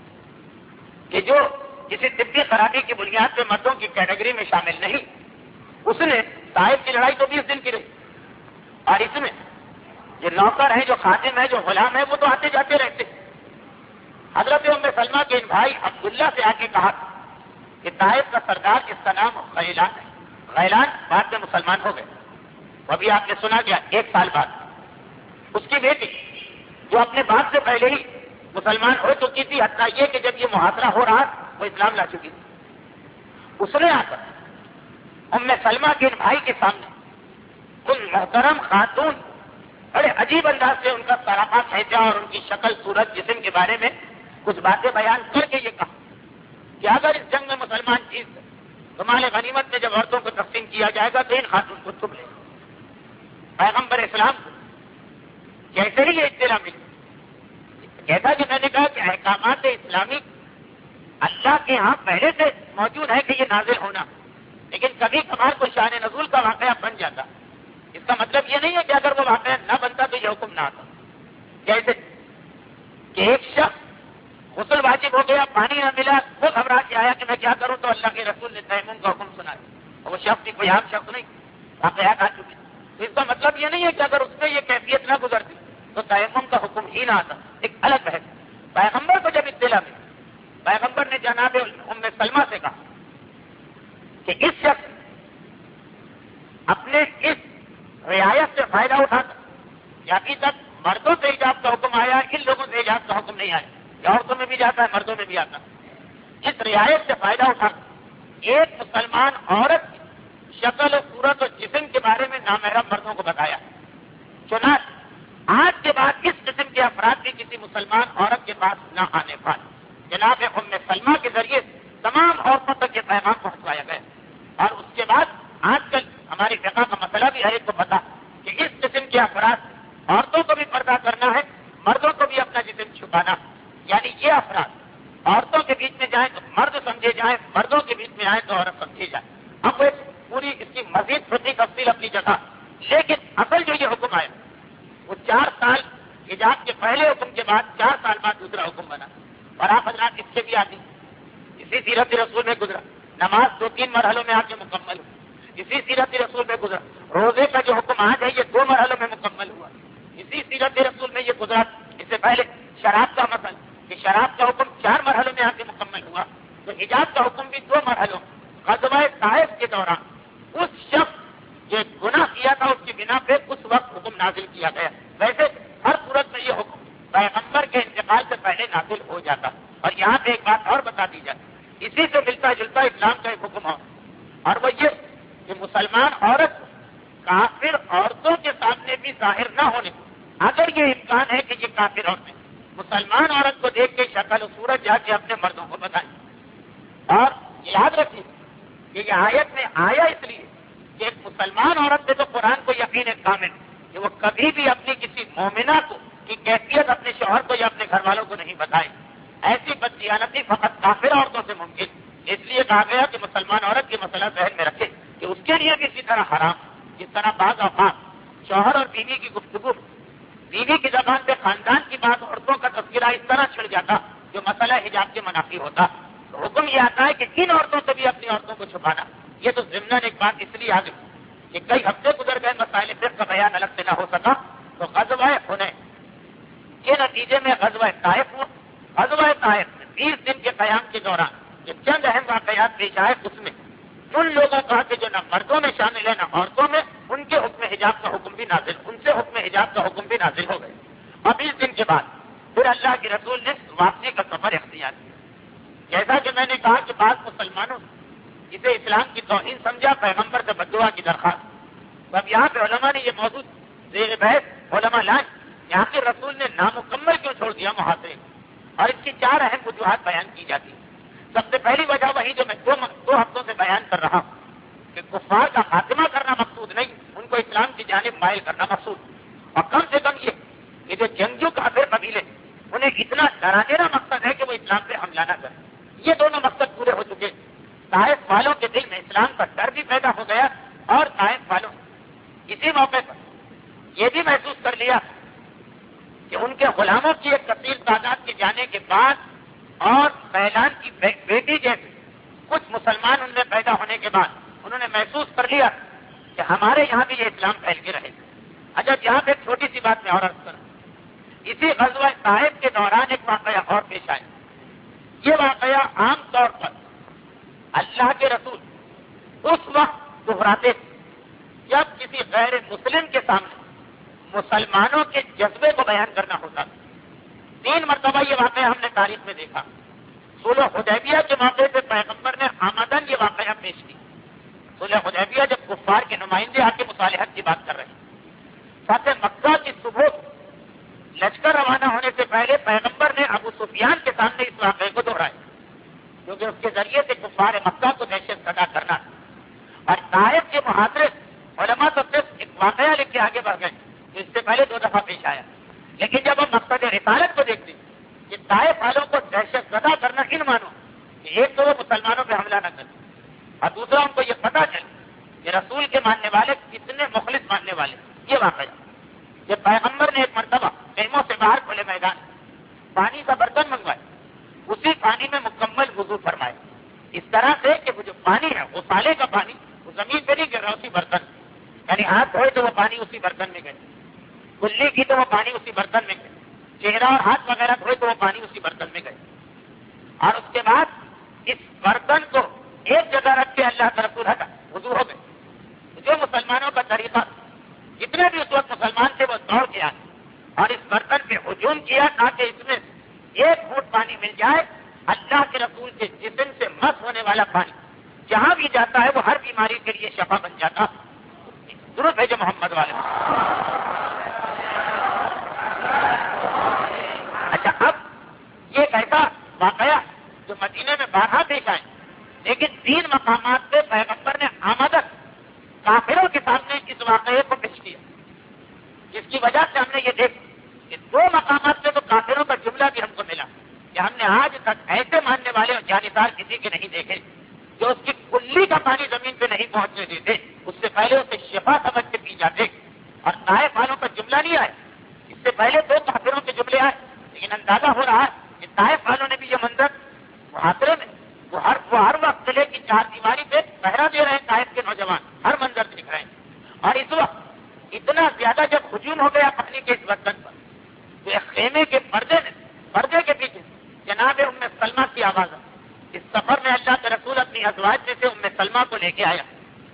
کہ جو کسی طبی خرابی کی بنیاد پہ مردوں کی کیٹیگری میں شامل نہیں، اس نے طائف کی لڑائی تو بیس دن کی رہی، اور اس میں جو نوکر ہیں، جو خادم ہیں، جو غلام ہیں، وہ تو آتے جاتے رہتے. حضرت ام سلمہ کے ان بھائی عبداللہ سے آ کے کہا کہ طائف کا سردار جس کا نام غیلان ہے، غیلان بعد میں مسلمان ہو گئے، وہ ابھی آپ نے سنا گیا ایک سال بعد. اس کی بیٹی جو اپنے باپ سے پہلے ہی مسلمان ہو چکی تھی، حتیٰ یہ کہ جب یہ محاصرہ ہو رہا وہ اسلام لا چکی تھی، اس نے آ کر ام سلمہ کے ان بھائی کے سامنے ان محترم خاتون بڑے عجیب انداز سے ان کا سراپا کھینچا اور ان کی شکل صورت جسم کے بارے میں کچھ باتیں بیان کر کے یہ کہا کہ اگر اس جنگ میں مسلمان جیت تو مال غنیمت میں جب عورتوں کو تقسیم کیا جائے گا تو ان خاتون کو تم لے. پیغمبر اسلام کو کیسے ہی یہ اطلاع ملی؟ جیسا کہ میں نے کہا کہ احکامات اسلامی اللہ کے ہاں پہلے سے موجود ہے کہ یہ نازل ہونا، لیکن کبھی کبھار کوئی شان نزول کا واقعہ بن جاتا. اس کا مطلب یہ نہیں ہے کہ اگر وہ واقعہ نہ بنتا تو یہ حکم نہ آتا. جیسے کہ ایک شخص غسل واجب ہو گیا، پانی نہ ملا، وہ گھبرا کے آیا کہ میں کیا کروں، تو اللہ کے رسول نے تیمم کا حکم سنا. اور وہ شخص بھی کوئی عام شخص نہیں، واقعات آ چکے. تو اس کا مطلب یہ نہیں ہے کہ اگر اس میں یہ کیفیت نہ گزرتی تو تیمم کا حکم ہی نہ آتا. ایک الگ بحث. پیغمبر کو جب اطلاع ملی، پیغمبر نے جناب ام سلمہ سے کہا کہ اس شخص اپنے اس رعایت سے فائدہ اٹھاتا کہ ابھی تک مردوں سے حجاب کا حکم آیا، ان لوگوں سے حجاب کا حکم نہیں آیا، عورتوں میں بھی جاتا ہے مردوں میں بھی آتا. اس رعایت سے فائدہ اٹھاتا ایک مسلمان عورت شکل و صورت و جسم کے بارے میں نامحرم مردوں کو بتایا. چنانچہ آج کے بعد اس قسم کے افراد بھی کسی مسلمان عورت کے پاس نہ آنے پائے. جناب ام سلمہ کے ذریعے تمام عورتوں تک یہ پیغام پہنچوایا گیا. اور اس کے بعد آج کل ہماری فقہ کا مسئلہ بھی ہر ایک کو پتا کہ اس قسم کے افراد عورتوں کو بھی پردہ کرنا ہے, مردوں کو بھی اپنا جسم چھپانا, یعنی یہ افراد عورتوں کے بیچ میں جائیں تو مرد سمجھے جائیں, مردوں کے بیچ میں آئیں تو عورت سمجھی جائے. اب وہ پوری اس کی مزید فقہی تفصیل اپنی جگہ, لیکن اصل جو یہ حکم آیا وہ چار سال حجاب کے پہلے حکم کے بعد چار سال بعد دوسرا حکم بنا. اور آپ حضرات اس سے بھی آتی اسی سیرت رسول میں گزرا, نماز دو تین مرحلوں میں آ کے مکمل ہوا, اسی سیرت رسول میں گزرا. روزے کا جو حکم آج ہے یہ دو مرحلوں میں مکمل ہوا, اسی سیرت رسول میں یہ گزرا. اس سے پہلے شراب کا مسئلہ کہ شراب کا حکم چار مرحلوں میں آ کے مکمل ہوا, تو حجاب کا حکم بھی دو مرحلوں. غزوہ طائف کے دوران اس شخص جو گناہ کیا تھا اس کی بنا پہ اس وقت حکم نازل کیا گیا. ویسے ہر صورت میں یہ حکم پیغمبر کے انتقال سے پہلے نازل ہو جاتا. اور یہاں پہ ایک بات اور بتا دی جائے, اسی سے ملتا جلتا اسلام کا ایک حکم ہو, اور وہ یہ کہ مسلمان عورت کافر عورتوں کے سامنے بھی ظاہر نہ ہونے, اگر یہ امکان ہے کہ یہ کافر عورتیں مسلمان عورت کو دیکھ کے شکل و صورت جا کے اپنے مردوں کو بتائیں. اور یاد رکھیے کہ یہ آیت میں آیا اس لیے کہ ایک مسلمان عورت سے تو قرآن کو یقین ہے کامل کہ وہ کبھی بھی اپنی کسی مومنہ کو کی کیفیت اپنے شوہر کو یا اپنے گھر والوں کو نہیں بتائے. ایسی بددیانتی فقط کافر عورتوں سے ممکن, اس لیے کہا گیا کہ مسلمان عورت یہ مسئلہ ذہن میں رکھے کہ اس کے لیے بھی اسی طرح حرام, جس طرح بعض اوقات شوہر اور بیوی کی گفتگو, بیوی کی زبان پہ خاندان کی بات, عورتوں کا تذکرہ اس طرح چھڑ جاتا جو مسئلہ حجاب کے منافی ہوتا. تو حکم یہ آتا ہے کہ کن عورتوں سے بھی اپنی عورتوں کو چھپانا. یہ تو ضمن ایک بات اس لیے آ گئی کہ کئی ہفتے گزر گئے, مسائل فقہ کا بیان الگ سے نہ ہو سکا, تو غزوہ حنین کے نتیجے میں غزوہ طائف ہوا. غزوہ طائف میں بیس دن کے قیام کے دوران جو چند اہم واقعات پیش آئے, اس میں ان لوگوں کا کہ جو نہ مردوں میں شامل ہے نہ عورتوں میں, ان کے حکم حجاب کا حکم بھی نازل, ان سے حکم حجاب کا حکم بھی نازل ہو گئے. اور بیس دن کے بعد پھر اللہ کے رسول نے واپسی کا سفر اختیار کیا. جیسا کہ میں نے کہا کہ بعض مسلمانوں نے اسے اسلام کی توہین سمجھا, پیغمبر سے بددعا کی درخواست. اب یہاں پہ علماء نے یہ موضوع زیر بحث علماء لائے یہاں کے رسول نے نامکمل کیوں چھوڑ دیا محاصرے, اور اس کی چار اہم وجوہات بیان کی جاتی. سب سے پہلی وجہ وہی جو میں دو, دو ہفتوں سے بیان کر رہا ہوں کہ کفار کا خاتمہ کرنا مقصود نہیں, ان کو اسلام کی جانب مائل کرنا مقصود. اور کم سے کم یہ کہ جو جنگجو کافر قبیلے انہیں اتنا ڈرا دینا مقصد ہے کہ وہ اسلام پہ حملہ نہ کریں. یہ دونوں مقصد پورے ہو چکے. طائف والوں کے دل میں اسلام کا ڈر بھی پیدا ہو گیا, اور طائف والوں اسی موقع پر یہ بھی محسوس کر لیا کہ ان کے غلاموں کی ایک کثیر تعداد کے جانے کے بعد اور فیلان کی بیٹی جیسے کچھ مسلمان ان میں پیدا ہونے کے بعد انہوں نے محسوس کر لیا کہ ہمارے یہاں بھی یہ اسلام پھیل کے رہے گا. اچھا, یہاں پہ ایک چھوٹی سی بات میں اور عرض کروں. اسی غزوہ طائف کے دوران ایک واقعہ اور پیش آیا. یہ واقعہ عام طور پر اللہ کے رسول اس وقت دہراتے جب کسی غیر مسلم کے سامنے مسلمانوں کے جذبے کو بیان کرنا ہوتا. تین مرتبہ یہ واقعہ ہم نے تاریخ میں دیکھا. صلح حدیبیہ کے موقع پہ پیغمبر نے آمدن یہ واقعہ پیش کی. صلح حدیبیہ جب کفار کے نمائندے آ کے مصالحت کی بات کر رہے ہیں, فتح مکہ کی صبح لشکر روانہ ہونے سے پہلے پیغمبر نے ابو سفیان کے سامنے اس واقعے کو دہرایا, کیونکہ اس کے ذریعے سے کفار مکہ کو دہشت زدہ کرنا. اور طائف کے محاصرے علماء تو صرف ایک واقعہ لکھ کے آگے بڑھ گئے جو اس سے پہلے دو دفعہ پیش آیا. لیکن جب ہم مقصد رسالت کو دیکھتے ہیں کہ طائف والوں کو دہشت زدہ کرنا ان مانو کہ ایک تو وہ مسلمانوں پہ حملہ نہ کرے, اور دوسرا ان کو یہ پتا چلے کہ رسول کے ماننے والے کتنے مخلص ماننے والے. یہ واقعہ جب پیغمبر نے ایک مرتبہ خیموں سے باہر کھلے میدان پانی کا برتن منگوائے, اسی پانی میں مکمل وضو فرمائے, اس طرح سے کہ وہ جو پانی ہے وہ سالے کا پانی وہ زمین پہ نہیں گر رہا, اسی برتن, یعنی ہاتھ دھوئے تو وہ پانی اسی برتن میں گئے, کلی کی تو وہ پانی اسی برتن میں گئے, چہرہ اور ہاتھ وغیرہ دھوئے تو وہ پانی اسی برتن میں گئے. اور اس کے بعد اس برتن کو ایک جگہ رکھ کے اللہ کا رسول ہٹا, وضو ہو گئے. جو مسلمانوں کا طریقہ, جتنے بھی اس وقت مسلمان تھے وہ دوڑ کے آئے اور اس برتن پہ ہجوم کیا تاکہ اس میں ایک گھونٹ پانی مل جائے. اللہ کے رسول کے جسم سے مس ہونے والا پانی جہاں بھی جاتا ہے وہ ہر بیماری کے لیے شفا بن جاتا. درود بھیجو محمد والے. اچھا, اب یہ ایک ایسا واقعہ جو مدینے میں بارہا پیش آئے، لیکن تین مقامات پہ پیغمبر نے آمدن کافروں کے سامنے اس واقعے کو پیش کیا، جس کی وجہ سے ہم نے یہ دیکھا کہ دو مقامات پہ تو کافروں کا جملہ بھی ہم کو ملا کہ ہم نے آج تک ایسے ماننے والے اور جانبدار کسی کے نہیں دیکھے جو اس کی کلی کا پانی زمین پہ نہیں پہنچنے دیتے، اس سے پہلے اسے شفا سمجھ کے پی جاتے، اور طائف والوں کا جملہ نہیں آئے، اس سے پہلے دو کافروں کے جملے آئے، لیکن اندازہ ہو رہا ہے کہ طائف والوں نے بھی یہ منظر محاصرے میں وہ ہر وہ ہر وقت قلعے کی چار دیواری پہ پہرا دے رہے ہیں، طائف کے نوجوان ہر منظر دکھ رہے ہیں، اور اس وقت اتنا زیادہ جب ہجوم ہو گیا پانی کے اس برتن پر تو ایک خیمے کے پردے میں پردے کے پیچھے جناب ام سلمہ کی آواز آئی۔ اس سفر میں اللہ کے رسول اپنی ازواج میں سے ام سلمہ کو لے کے آیا،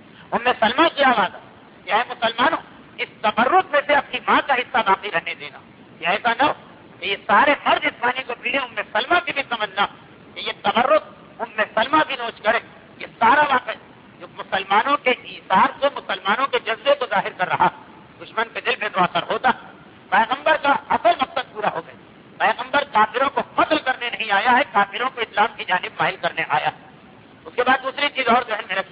ام سلمہ کی آواز آئی کہ اے مسلمانوں، اس تبرک میں سے اپنی ماں کا حصہ باقی رہنے دینا، یہ ایسا نہ ہو کہ یہ سارے فرض اس پانی کو پیڑے ام سلمہ کی بھی سمجھنا کہ یہ تبرک ام سلمہ بھی نوچ کرے۔ یہ سارا واقعہ جو مسلمانوں کے ایثار کو، مسلمانوں کے جذبے کو ظاہر کر رہا، دشمن کے دل پہ تو اثر ہوتا، پیغمبر کا اصل مقصد پورا ہو گیا۔ پیغمبر کافروں کو قتل کرنے نہیں آیا ہے، کافروں کو اسلام کی جانب مائل کرنے آیا۔ اس کے بعد دوسری چیز اور ذہن میں رکھی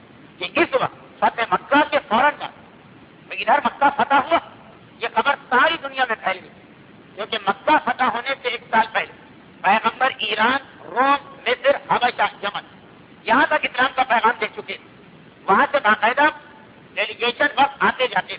کہ اس وقت فتح مکہ کے فوراً بعد ادھر مکہ فتح ہوا، یہ خبر ساری دنیا میں پھیل گئی، کیونکہ مکہ فتح ہونے سے ایک سال پہلے پیغمبر ایران، روم، مصر، حبشہ، یمن یہاں تک اسلام کا پیغام دے چکے، وہاں سے باقاعدہ ڈیلیگیشن وقت آتے جاتے،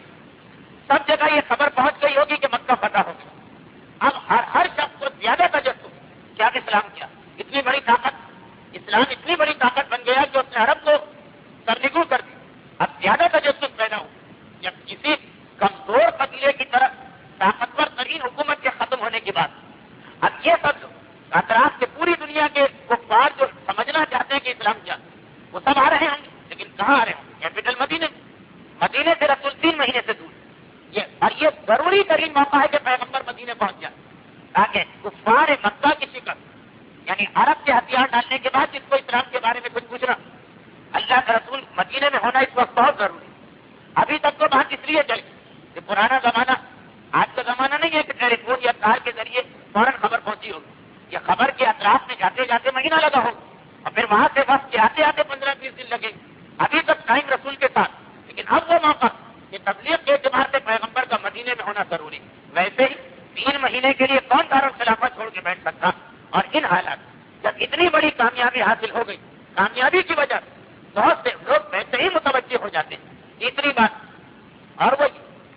سب جگہ یہ خبر پہنچ گئی ہوگی کہ مکہ فتح ہو گیا۔ اب ہر ہر شخص کو زیادہ تجسس کیا اسلام کیا، اتنی بڑی طاقت، اسلام اتنی بڑی طاقت بن گیا کہ اس نے عرب کو سرنگو کر دی۔ اب زیادہ تجسس پیدا ہو جب کسی کمزور قبیلے کی طرف طاقتور ترین حکومت کے ختم ہونے کے بعد اب یہ سب اطراف کے پوری دنیا کے کفار جو سمجھنا چاہتے ہیں کہ اسلام کیا، وہ سب آ رہے ہوں گے، لیکن کہاں آ رہے ہوں گے؟ کیپٹل مدینے، مدینے سے رسول تین مہینے سے دور، یہ اور یہ ضروری ترین موقع ہے کہ پیغمبر مدینے پہنچ جائے تاکہ کفار مکہ کی شکست، یعنی عرب کے ہتھیار ڈالنے کے بعد جس کو اسلام کے بارے میں کچھ پوچھنا، اللہ کا رسول مدینے میں ہونا اس وقت بہت ضروری ہے۔ ابھی تک تو بات اس لیے چل گئی کہ پرانا زمانہ، آج کا زمانہ نہیں ہے کہ ٹیلی فون یا تار کے ذریعے فوراً خبر پہنچی ہوگی، یہ خبر کے اطراف میں جاتے جاتے مہینہ لگا ہو اور پھر وہاں سے وقت کے آتے آتے پندرہ بیس دن لگے، ابھی تک ٹائم رسول کے ساتھ، لیکن اب وہ موقع کہ تبلیغ کے اعتبار سے پیغمبر کا مدینے میں ہونا ضروری۔ ویسے ہی تین مہینے کے لیے کون دارالخلافہ چھوڑ کے بیٹھ سکتا، اور ان حالات جب اتنی بڑی کامیابی حاصل ہو گئی، کامیابی کی وجہ سے بہت سے لوگ ویسے ہی متوجہ ہو جاتے ہیں۔ تیسری بات اور وہ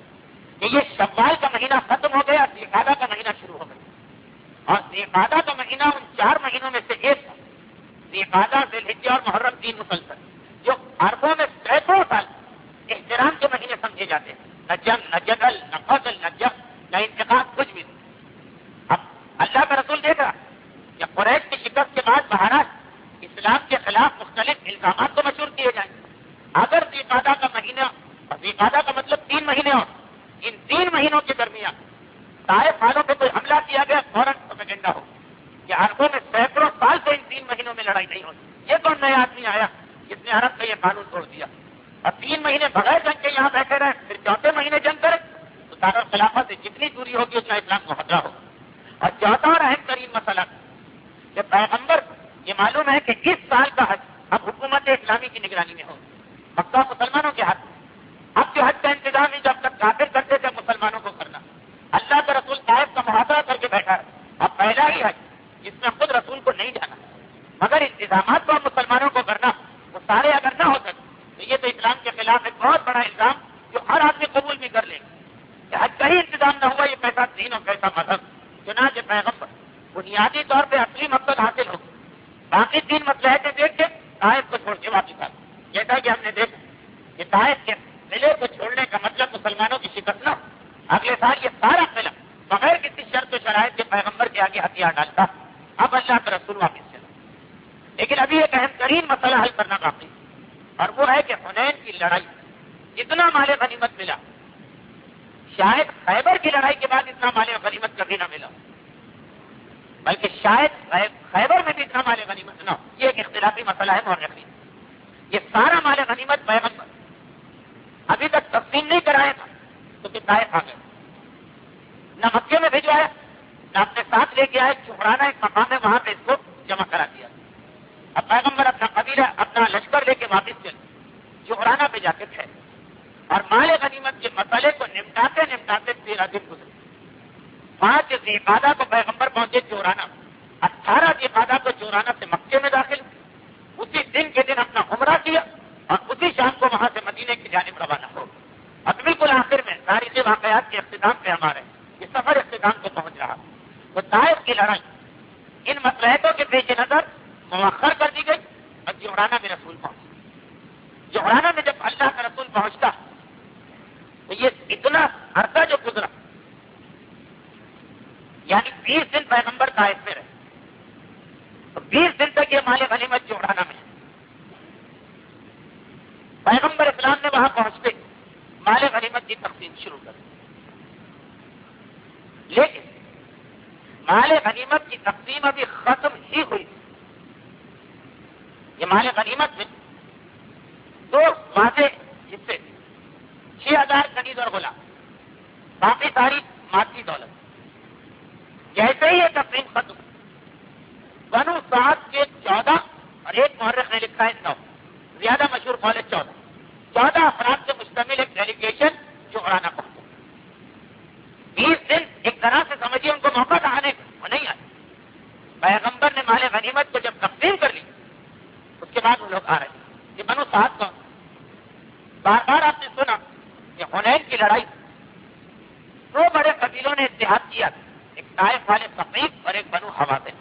کہ یہ شوال کا مہینہ ختم ہو گیا، ذوالقعدہ کا مہینہ شروع ہو گیا، اور ذوالقعدہ کا مہینہ ان چار مہینوں میں سے ایک تھا، ذوالقعدہ، ذوالحجہ اور محرم تین مسلسل، جو عربوں میں سینکڑوں سال احترام کے مہینے سمجھے جاتے ہیں، نہ جنگ، نہ جدل، نہ قتل، نہ جنگ، نہ انتقام، کچھ بھی نہیں۔ اب اللہ کا رسول دیکھ رہا کہ قریش کی شکست کے بعد بہرحال اسلام کے خلاف مختلف الزامات تو مشہور کیے جائیں، اگر ذوالقعدہ کا مہینہ، اور ذوالقعدہ کا مطلب تین مہینے، اور ان تین مہینوں کے درمیان طائف والوں پہ کوئی حملہ کیا گیا، فوراً پروپیگنڈا ہو کہ عربوں میں سینکڑوں سال سے ان تین مہینوں میں لڑائی نہیں ہوتی، یہ کون نیا آدمی آیا جس نے عرب کا یہ قانون توڑ دیا، اور تین مہینے بغیر جنگ کے یہاں بیٹھے رہے، پھر چوتھے مہینے جنگ کرے تو دارالخلافہ سے جتنی دوری ہوگی اتنا اسلام کو خطرہ ہو۔ اور چوتھا اور اہم ترین مسئلہ کہ پیغمبر یہ معلوم ہے کہ اس سال کا حج اب حکومت اسلامی کی نگرانی میں ہو، مکہ مسلمانوں کے ہاتھ میں، اب جو حج کا انتظام ہی جب تک کافر کرتے تھے مسلمانوں کو کرنا، اللہ کا رسول طائف کا محاصرہ کر کے بیٹھا ہے، اب پہلا ہی حج جس میں خود رسول کو نہیں جانا، مگر انتظامات کو مسلمانوں کو کرنا، وہ سارے اگر نہ ہو سکے تو یہ تو اسلام کے خلاف ایک بہت بڑا الزام جو ہر آدمی قبول بھی کر لے گا کہ حج کا ہی انتظام نہ ہوا، یہ کیسا دین اور کیسا مذہب۔ چنانچہ پیغمبر بنیادی طور پہ اصلی مقصد حاصل ہو، باقی تین مصلحتیں دیکھ کے طائف کو چھوڑ کے واپس آ گئے، جیسا کہ ہم نے دیکھا کہ طائف کے قلعے کو چھوڑنے کا مطلب مسلمانوں کی شکست نہ ہو، اگلے سال یہ سارا قلعہ بغیر کسی شرط و شرائط کے پیغمبر کے آگے ہتھیار ڈالتا، اب اللہ کا رسول واپس چلا۔ لیکن ابھی ایک اہم ترین مسئلہ حل کرنا باقی، اور وہ ہے کہ حنین کی لڑائی اتنا مال غنیمت ملا، شاید خیبر کی لڑائی کے بعد اتنا مال غنیمت کبھی نہ ملا، بلکہ شاید خیبر میں بھی اتنا مال غنیمت نہ ہو، یہ ایک اختلافی مسئلہ ہے مورخین۔ یہ سارا مال غنیمت پیغمبر ابھی تک تقسیم نہیں کرایا تھا تو طائف آ گئے، نہ مکے میں بھجوایا، اپنے ساتھ لے کے آئے، چہرانا ایک مقام ہے، وہاں پہ اس کو جمع کرا دیا۔ اب پیغمبر اپنا قبیلہ اپنا لشکر لے کے واپس چلے، چہرانا پہ جا کے ٹھہرے اور مال غنیمت کے مسئلے کو نمٹاتے نمٹاتے تیرہ دن گزرے۔ پانچ ذیقعدہ کو پیغمبر پہنچے چورانا، اٹھارہ ذیقعدہ کو چورانا سے مکے میں داخل، اسی دن کے دن اپنا عمرہ کیا اور اسی شام کو وہاں سے مدینے کی جانب روانہ ہو۔ اب بالکل آخر میں تاریخی واقعات کے اختتام پہ ہمارے یہ سفر اختتام کو پہنچ رہا، تو طائف کی لڑائی ان مصلحتوں کے پیش نظر مؤخر کر دی گئی اور جوہرانہ میں رسول پہنچا۔ جوہرانہ میں جب اللہ کا رسول پہنچتا تو یہ اتنا عرصہ جو گزرا، یعنی بیس دن پیغمبر طائف میں رہے، تو بیس دن تک یہ مال غنیمت جوہرانہ میں ہے۔ پیغمبر اسلام نے وہاں پہنچتے مال غنیمت کی تقسیم شروع کر دی، لیکن مال غنیمت کی تقسیم ابھی ختم ہی ہوئی۔ یہ مال غنیمت میں دو واضح حصے، چھ ہزار کنیز اور غلام، باقی ساری مادی دولت۔ جیسے ہی یہ تقسیم ختم، بنو سعد کے چودہ اور ایک مورخ نے لکھا ہے نو، زیادہ مشہور قول ہے چودہ چودہ افراد سے مشتمل ایک ڈیلیگیشن جوہرانہ پہنچا۔ بیس دن ایک طرح سے سمجھیے ان کو موقع تھا آنے کا، وہ نہیں آئے۔ پیغمبر نے مال غنیمت کو جب تقسیم کر لی، اس کے بعد وہ لوگ آ رہے ہیں۔ یہ بنو سعد کون؟ بار بار آپ نے سنا کہ حنین کی لڑائی دو بڑے قبیلوں نے اتحاد کیا، ایک طائف والے ثقیف اور ایک بنو حوازن۔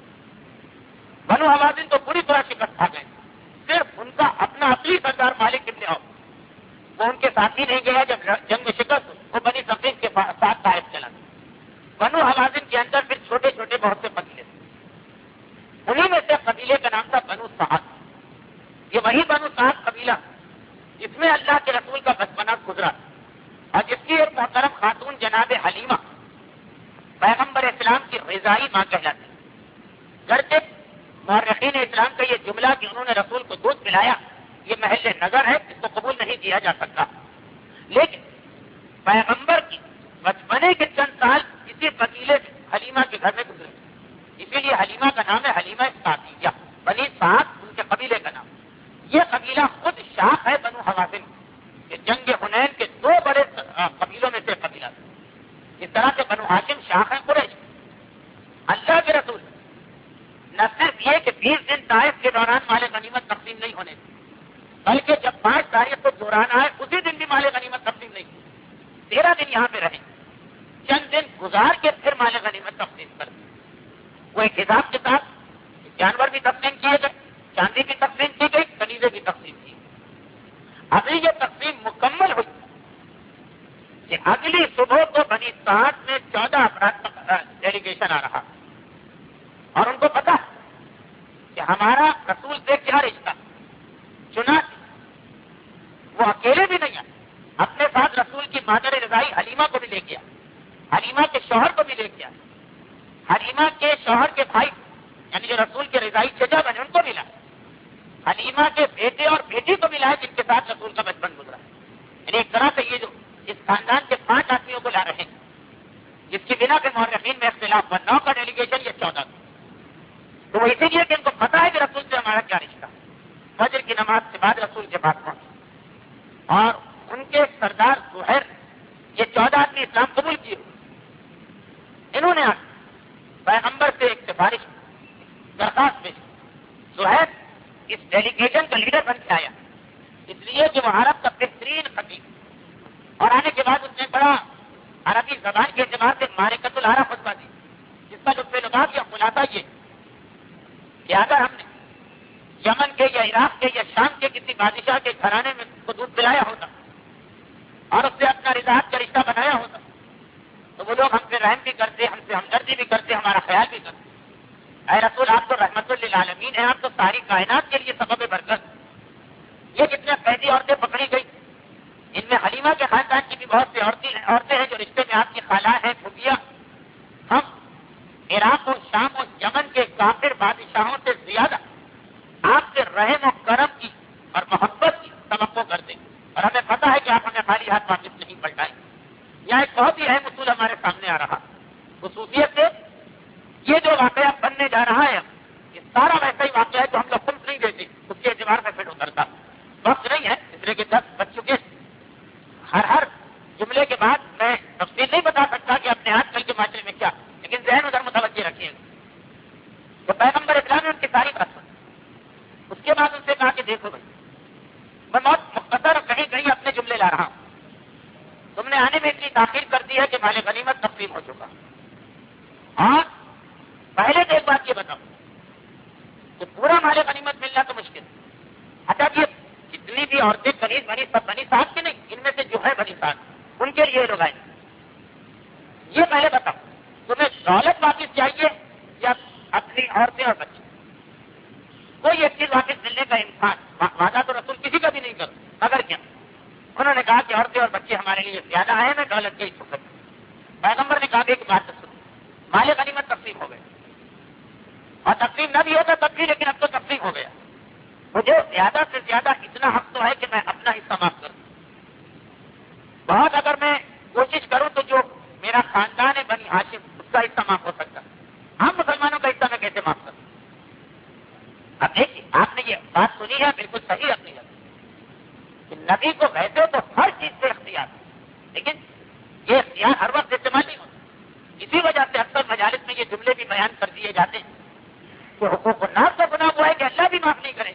بنو حوازن تو پوری طرح شکست کھا گئے، صرف ان کا اپنا اصلی سردار مالک ابن عوف وہ ان کے ساتھی نہیں گیا۔ جب جنگ میں شکست وہ بنی ثقیف کے ساتھ طائف چلا گیا۔ بنو حوازن کے اندر پھر چھوٹے چھوٹے بہت سے قبیلے تھے، انہیں میں سے قبیلے کا نام تھا بنو سعد۔ یہ وہی بنو سعد قبیلہ جس میں اللہ کے رسول کا بچپنا گزرا اور جس کی ایک محترم خاتون جناب حلیمہ پیغمبر اسلام کی رضائی ماں کہلاتی۔ گرچہ مورخین اسلام کا یہ جملہ کہ انہوں نے رسول کو دودھ پلایا یہ محل نظر ہے، اس کو قبول نہیں کیا جا سکتا، لیکن پیغمبر کی بچپنے کے چند سال کسی قبیلے سے حلیمہ کے گھر میں گزرے، اسی لیے حلیمہ کا نام ہے حلیمہ سعدیہ، بنی سعد ان کے قبیلے کا نام۔ یہ قبیلہ خود شاخ ہے بنو حوازن، یہ جنگ حنین کے دو بڑے قبیلوں میں سے قبیلہ تھا۔ اس طرح سے بنو ہاشم شاخ ہے قریش۔ اللہ کے رسول نہ صرف یہ کہ بیس دن طائف کے دوران مال غنیمت تقسیم نہیں ہونے تھے، بلکہ جب پانچ تاریخ کو جورانا ہے اسی دن بھی مال غنیمت تقسیم نہیں ہوئی۔ تیرہ دن یہاں پہ رہیں، چند دن گزار کے پھر مال غنیمت تقسیم کر دی۔ وہ ایک حساب کے ساتھ جانور بھی تقسیم کیے گئے، چاندی بھی تقسیم کی گئی، کنیزیں بھی تقسیم کی گئی۔ ابھی یہ تقسیم مکمل ہوئی کہ اگلی صبح کو بنی سعد میں چودہ افراد کا ڈیلیگیشن آ رہا اور ان کو پتا کہ ہمارا رسول سے کیا رشتہ، چنانچہ وہ اکیلے بھی نہیں آئے، اپنے ساتھ رسول کی مادر رضائی حلیمہ کو بھی لے گیا، حلیمہ کے شوہر کو بھی لے گیا، حلیمہ کے شوہر کے بھائی یعنی جو رسول کے رضائی چچا بنے ان کو ملا، حلیمہ کے بیٹے اور بیٹی کو ملا جن کے ساتھ رسول کا بچپن گزرا۔ یعنی ایک طرح سے یہ جو اس خاندان کے پانچ آدمیوں کو لا رہے ہیں، جس کی بنا پہ مورخین میں اختلاف ہوا، نو کا ڈیلیگیشن یا چودہ کا، تو وہ اسی لیے کہ ان کو پتا ہے کہ رسول سے ہمارا کیا رشتہ۔ فجر کی نماز کے بعد رسول کے پاس پہنچے اور ان کے سردار زہیر یہ چودہ آدمی اسلام قبول کیے، انہوں نے پیغمبر سے ایک سفارش درخواست میں زہیر اس ڈیلیگیشن کا لیڈر بن کے آیا، اس لیے کہ وہ عرب کا بہترین خطیب، اور آنے کے بعد اس نے بڑا عربی زبان کے اعتبار سے معرکۃ العرب خطبہ دی، جس کا لطف لباس یا خلاصہ یہ کہ اگر ہم نے یمن کے یا عراق کے یا شام کے کسی بادشاہ کے گھرانے میں کو دودھ پلایا ہوتا اور اس سے اپنا رضاعت کا رشتہ بنایا ہوتا تو وہ لوگ ہم سے رحم بھی کرتے، ہم سے ہمدردی بھی کرتے، ہمارا خیال بھی کرتے۔ اے رسول آپ تو رحمت للعالمین ہیں، آپ تو ساری کائنات کے لیے سبب برکت۔ یہ جتنے قیدی عورتیں پکڑی گئی ان میں حلیمہ کے خاندان کی بھی بہت سی عورتیں ہیں عورتیں ہیں جو رشتے میں آپ کی خالہ ہیں، پھوپھیاں۔ ہم عراق و شام و یمن کے کافر بادشاہوں سے زیادہ آپ سے رحم و کرم کی اور محبت کی توقع کرتے ہیں، اور ہمیں پتا ہے کہ آپ ہمیں خالی ہاتھ واپس نہیں پلٹائیں۔ یہاں ایک بہت ہی اہم اصول ہمارے سامنے آ رہا، خصوصیت سے وقت نہیں ہے، اس لیے کہ دس بج چکے، ہر ہر جملے کے بعد میں تفصیل نہیں بتا سکتا کہ اپنے آج کل کے معاشرے میں کیا، لیکن ذہن ادھر متوجہ رکھیے گا. تو پیغمبر اسلام نے ان کی ساری بات سنی. اس کے بعد ان سے کہا کہ دیکھو بھائی، میں بہت مختصر کہیں کہیں اپنے جملے لا رہا ہوں. تم نے آنے میں اتنی تاخیر کر دی ہے کہ مال غنیمت تقسیم ہو چکا. اور پہلے تو ایک بات یہ بتاؤ کہ پورا مال غنیمت ملنا تو مشکل ہے. اچھا یہ جتنی بھی عورتیں کنیز بنی سب بنی ساتھ کی نہیں، ان میں سے جو ہے بنی ساتھ ان کے لیے لوگ آئے. یہ پہلے بتاؤ تمہیں دولت واپس چاہیے یا اپنی عورتیں اور بچے؟ کوئی ایک چیز واپس ملنے کا امکان وعدہ تو رسول کسی کا بھی نہیں کر، مگر کیا انہوں نے کہا کہ عورتیں اور بچے ہمارے لیے زیادہ آئے میں دولت کے ہی چھوٹ. پیغمبر نے کہا کہ ایک بات سن، مال غنیمت تقسیم ہو گئے اور تقسیم نہ بھی ہوتا تب بھی، لیکن اب تو تقسیم ہو گیا. مجھے زیادہ سے زیادہ اتنا حق تو ہے کہ میں اپنا حصہ معاف کر دوں. بہت اگر میں کوشش کروں تو جو میرا خاندان ہے بنی ہاشم اس کا حصہ معاف ہو سکتا. ہم مسلمانوں کا حصہ میں کیسے معاف کروں؟ اب دیکھیے، آپ نے یہ بات سنی ہے بالکل صحیح اپنی جگہ کہ نبی کو ویسے تو ہر چیز سے اختیار ہے، لیکن یہ اختیار ہر وقت استعمال نہیں ہوتا. اسی وجہ سے اکثر مجالس میں یہ جملے بھی بیان کر دیے جاتے ہیں کہ حقوق الناس کا گناہ ہوا ہے کہ اللہ بھی معاف نہیں کرے.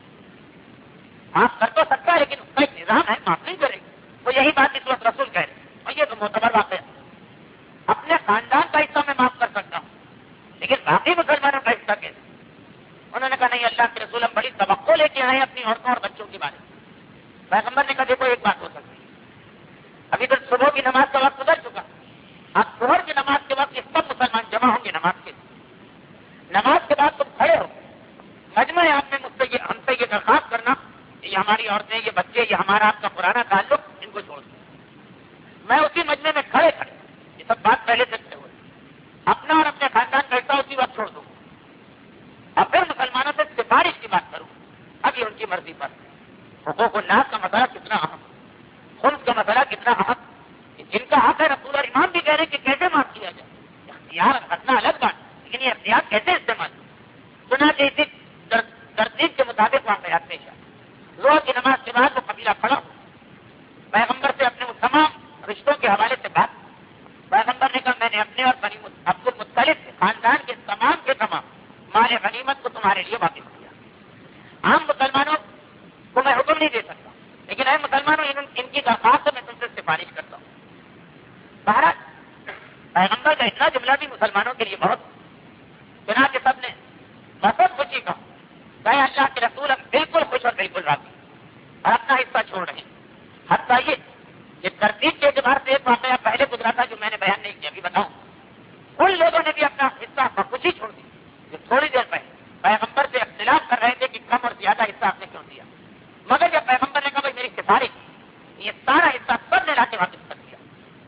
معاف کر تو سکتا ہے لیکن اس کا ایک نظام ہے، معاف نہیں کرے. تو یہی بات اس وقت رسول کہہ رہے ہیں اور یہ تو معتبر واقعہ ہے. اپنے خاندان کا حصہ میں معاف کر سکتا ہوں لیکن باقی مسلمانوں کا حصہ کیسے؟ انہوں نے کہا نہیں، اللہ کے رسول ہم بڑی توقع لے کے آئے ہیں اپنی عورتوں اور بچوں کے بارے میں. پیغمبر نے کہا دیکھو ایک بات ہو سکتی ہے، ابھی تو صبح کی نماز کا وقت گزر چکا. اب ظہر کی نماز کے وقت یہ سب مسلمان جمع ہوں گے نماز کے نماز کے بعد تم کھڑے ہو مجمع آپ میں مجھ سے یہ ہم سے یہ درخواست کرنا کہ یہ ہماری عورتیں، یہ بچے، یہ ہمارا آپ کا پرانا تعلق، ان کو چھوڑ دیں. میں اسی مجمع میں کھڑے کھڑے یہ سب بات پہلے سے ہوئے اپنا اور اپنے خاندان کا حصہ اسی وقت چھوڑ دوں اور پھر مسلمانوں سے سفارش کی بات کروں. اب یہ ان کی مرضی پر. حقوق الناس کا مسئلہ کتنا اہم، خلق کا مسئلہ کتنا اہم، جن کا حق ہے رسول اور امام بھی کہہ رہے ہیں کہ کیسے معاف کیا جائے. اختیار رکھنا الگ بات، لیکن یہ اختیار کیسے استعمال سنا کہ اسی ترتیب کے مطابق واقعات پیش آئے. ظہر کی نماز کے بعد وہ قبیلہ کھڑا ہو پیغمبر سے اپنے اس تمام رشتوں کے حوالے سے بات. پیغمبر نے کہا میں نے اپنے اور بنی عبد المطلب خاندان کے تمام کے تمام مال غنیمت کو تمہارے لیے واپس کیا. عام مسلمانوں کو میں حکم نہیں دے سکتا، لیکن اے مسلمانوں ان, ان کی درخواست میں تم سے سفارش کرتا ہوں. بہرحال پیغمبر کا اتنا جملہ بھی مسلمانوں کے لیے بہت بنا کے سب نے بہت خوشی کا کہ اللہ کے رسول ہم بالکل خوش اور بالکل راضی اور اپنا حصہ چھوڑ رہے ہیں. حتیٰ یہ کہ ترتیب کے اعتبار سے ایک واقعہ پہلے گزرا تھا جو میں نے بیان نہیں کیا، ابھی بتاؤں. ان لوگوں نے بھی اپنا حصہ بخوشی چھوڑ دی جو تھوڑی دیر پہلے پیغمبر سے اختلاف کر رہے تھے کہ کم اور زیادہ حصہ آپ نے کیوں دیا. مگر جب پیغمبر نے کہا بھائی میری سفارش، یہ سارا حصہ سب نے لا کے واپس کر دیا.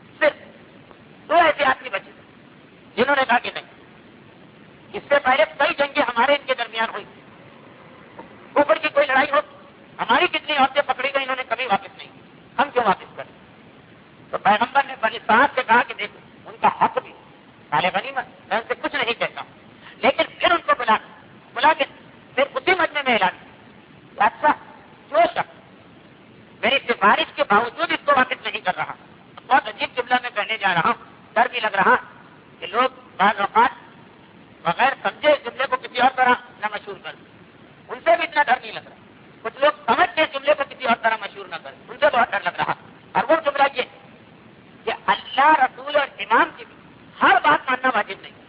صرف دو ایسے آدمی بچے جنہوں نے کہا کہ نہیں. اس سے پہلے کئی جنگیں ہمارے ان کے درمیان ہوئی، اوپر کی کوئی لڑائی ہو، ہماری کتنی عورتیں پکڑی گئی، انہوں نے کبھی واپس نہیں کی، ہم کیوں واپس کریں؟ تو پیغمبر نے بنی سعد سے کہا کہ دیکھو ان کا حق بھی مال غنیمت، میں ان سے کچھ نہیں کہتا ہوں. لیکن پھر ان کو بلا بلا کے پھر اسی مجمع میں اعلان کیا اچھا جو شخص میری سفارش کے باوجود اس کو واپس نہیں کر رہا. بہت عجیب جملہ میں کہنے جا رہا ہوں، ڈر بھی لگ رہا کہ لوگ بعض اوقات بغیر سمجھے اس جملے کو کسی اور طرح نہ مشہور کر دیں. ان سے بھی اتنا ڈر نہیں لگ رہا. کچھ لوگ سمجھ کے جملے کو کسی اور طرح مشہور نہ کریں، ان سے بہت ڈر لگ رہا. اور وہ جملہ یہ کہ اللہ رسول اور امام کی بھی ہر بات ماننا واجب نہیں.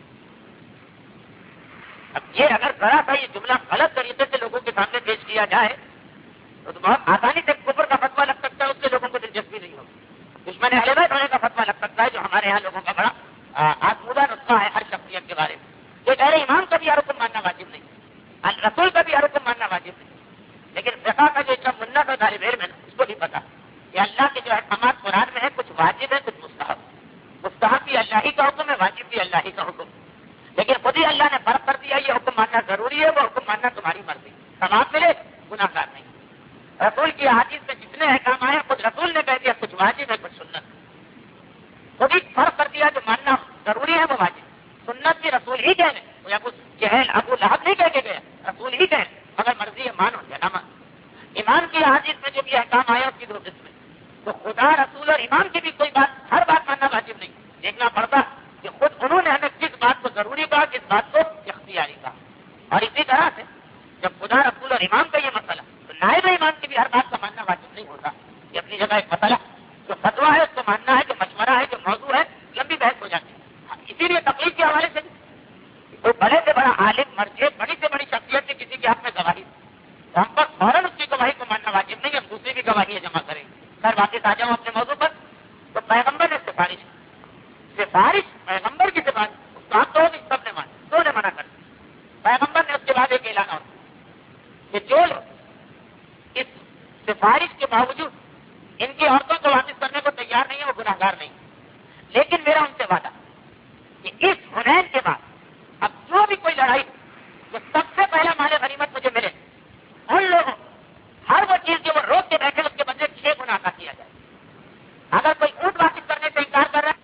اب یہ اگر ذرا سا یہ جملہ غلط طریقے سے لوگوں کے سامنے پیش کیا جائے تو بہت آسانی سے کفر کا فتویٰ لگ سکتا ہے، اس سے لوگوں کو دلچسپی نہیں ہوگی. دشمن اہل بیت ہونے کا فتویٰ لگ سکتا ہے جو ہمارے یہاں لوگوں کا بڑا آزمودہ نسخہ ہے ہر شخصیت کے بارے میں. یہ کہہ رہے امام کا بھی ہر حکم ماننا واجب نہیں، رسول کا بھی ہر حکم ماننا واجب نہیں. لیکن فقہ کا جو اتنا منت اور طالب علم ہے اس کو بھی پتا کہ اللہ کے جو احکامات قرآن میں ہے، کچھ واجب ہے کچھ مستحب. مستحب بھی اللہ ہی کا حکم ہے، واجب بھی اللہ ہی کا حکم. لیکن خود ہی اللہ نے فرق کر دیا یہ حکم ماننا ضروری ہے، وہ حکم ماننا تمہاری مرضی، ثواب ملے گناہ گار نہیں. رسول کی حدیث میں جتنے احکام آئے خود رسول نے کہہ دیا کچھ واجب ہے کچھ سنت. خود ہی فرق کر دیا جو ماننا ضروری ہے وہ واجب، سنت بھی رسول ہی کہہ رہے. ابو جہل ابو لہب نہیں کہہ کے گئے، رسول ہی کہہ مگر مرضی ہے مانو یا نہ مانو. ایمان کی حدیث میں جو بھی احکام آیا اس کی دو قسمیں، تو خدا رسول اور ایمان کی بھی کوئی بات ہر بات ماننا واجب نہیں، دیکھنا پڑتا کہ خود انہوں نے ہمیں کس بات کو ضروری کہا، کس بات کو اختیاری کہا. اور اسی طرح سے جب خدا رسول اور ایمان کا یہ مسئلہ، تو نائب ایمان کی بھی ہر بات کا ماننا واجب نہیں ہوتا. یہ اپنی جگہ ایک مسئلہ جو فتویٰ ہے اس کو ماننا ہے، جو مشورہ ہے، جو موضوع ہے، لمبی بحث ہو جاتی ہے. اسی لیے تقلید کے حوالے سے کوئی بڑے سے بڑا عالم مرجع، بڑی سے بڑی شخصیت سے کسی کے حق میں گواہی، تو ہم پر فوراً اس کی گواہی کو ماننا واجب نہیں، ہم دوسری بھی گواہی جمع کریں گے. سر واپس آ جاؤں اپنے موضوع پر. تو پیغمبر نے سفارش سفارش پیغمبر کی سفارش اس کا تو بھی سب نے مانا، دو نے منع کر دیا. پیغمبر نے اس کے بعد ایک اعلان اور کہ جو لوگ اس سفارش کے باوجود ان کی عورتوں کو واپس کرنے کو تیار نہیں ہے وہ گناہگار نہیں. لیکن میرا ان سے وعدہ کہ اس حنین کے بعد اب جو بھی کوئی لڑائی جو سب سے پہلا مال غنیمت مجھے ملے، ان لوگوں ہر وہ چیز جو وہ روک کے بیٹھے اس کے بدلے چھ گنا کا کیا جائے. اگر کوئی اونٹ واپس کرنے سے انکار کر رہا ہے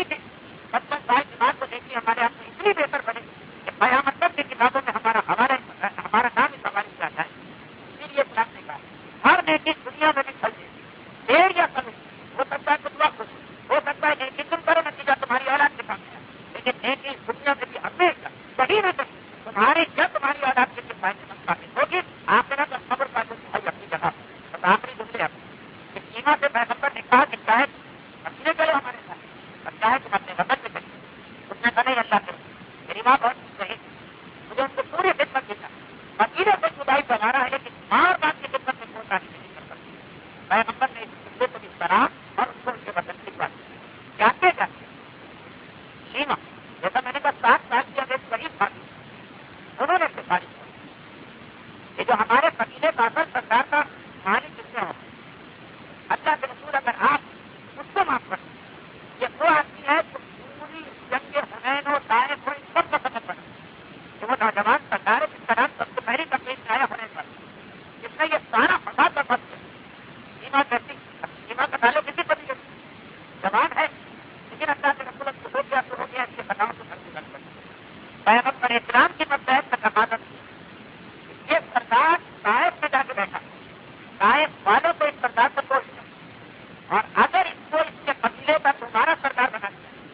دیکھیں بچپن بھائی دماغ کو دیکھیے ہمارے آپ کو اتنی بہتر بنے کہ پیامبر کی کتابوں میں ہمارا ہمارا ہمارا نام اس حوالے سے آتا ہے. اسی لیے اسلام نے کہا ہر نیکی دنیا میں بھی پھل دے دیر یا کمی ہو سکتا ہے کچھ وقت ہو سکتا ہے نیکی تم کرو نتیجہ تمہاری اولاد کے سامنے ہے, لیکن نیکی دنیا میں بھی ہمیشہ کہیں نہ کہیں تمہاری جب تمہاری اولاد کے فائدے مند ثابت ہوگی. آخرت اور خبر کا جو بھائی اپنی جگہ بس آخری جملے اپنی اس سیما سے پیغمبر نے کہا کہ چاہے اپنے کرو ہمارے ساتھ اور چاہے تم اپنے وطن میں کرو. اس نے کہا نہیں اللہ کرو. میری ماں بہت صحیح مجھے ان کو پوری خدمت دیتا وکیلوں سے جدائی بنا رہا ہے لیکن ماں باپ کی خدمت میں کوئی تعریف نہیں کر سکتی. پیغمبر نے اس جملے کو اس طرح اور اس کو ان کے وطن کی بات جانتے جانتے سیما جیسا میں نے کہا سات سال کی اگر قریب بات انہوں نے سفارش کی کہ جو ہمارے قبیلے کا اثر سرکار کا مالک کس سے ہو اللہ کے رسول اگر آپ اس کو معاف کر یہ وہ آدمی ہے جو پوری جنگ حنین ہو طائف ہو ان سب کا سبب بنا کہ وہ نوجوان سرکار جس طرح سب سے پہلی تقریب میں آیا ہونے پر جس نے یہ سارا فساد برباد کیا. سیما کہتی سیما کا تعلق کسی پر نہیں جوان ہے لیکن اللہ کے رسول کو ہو گیا تو ہو گیا اس کے بناؤ کو ہر گزر کر پیغمبر اسلام کی مطلب کا کمادت یہ سردار طائف میں جا کے بیٹھا طائف والوں کو اس سردار کو پوچھ دیا اور اگر اس کو اس کے قبیلے کا تمہارا سردار بنا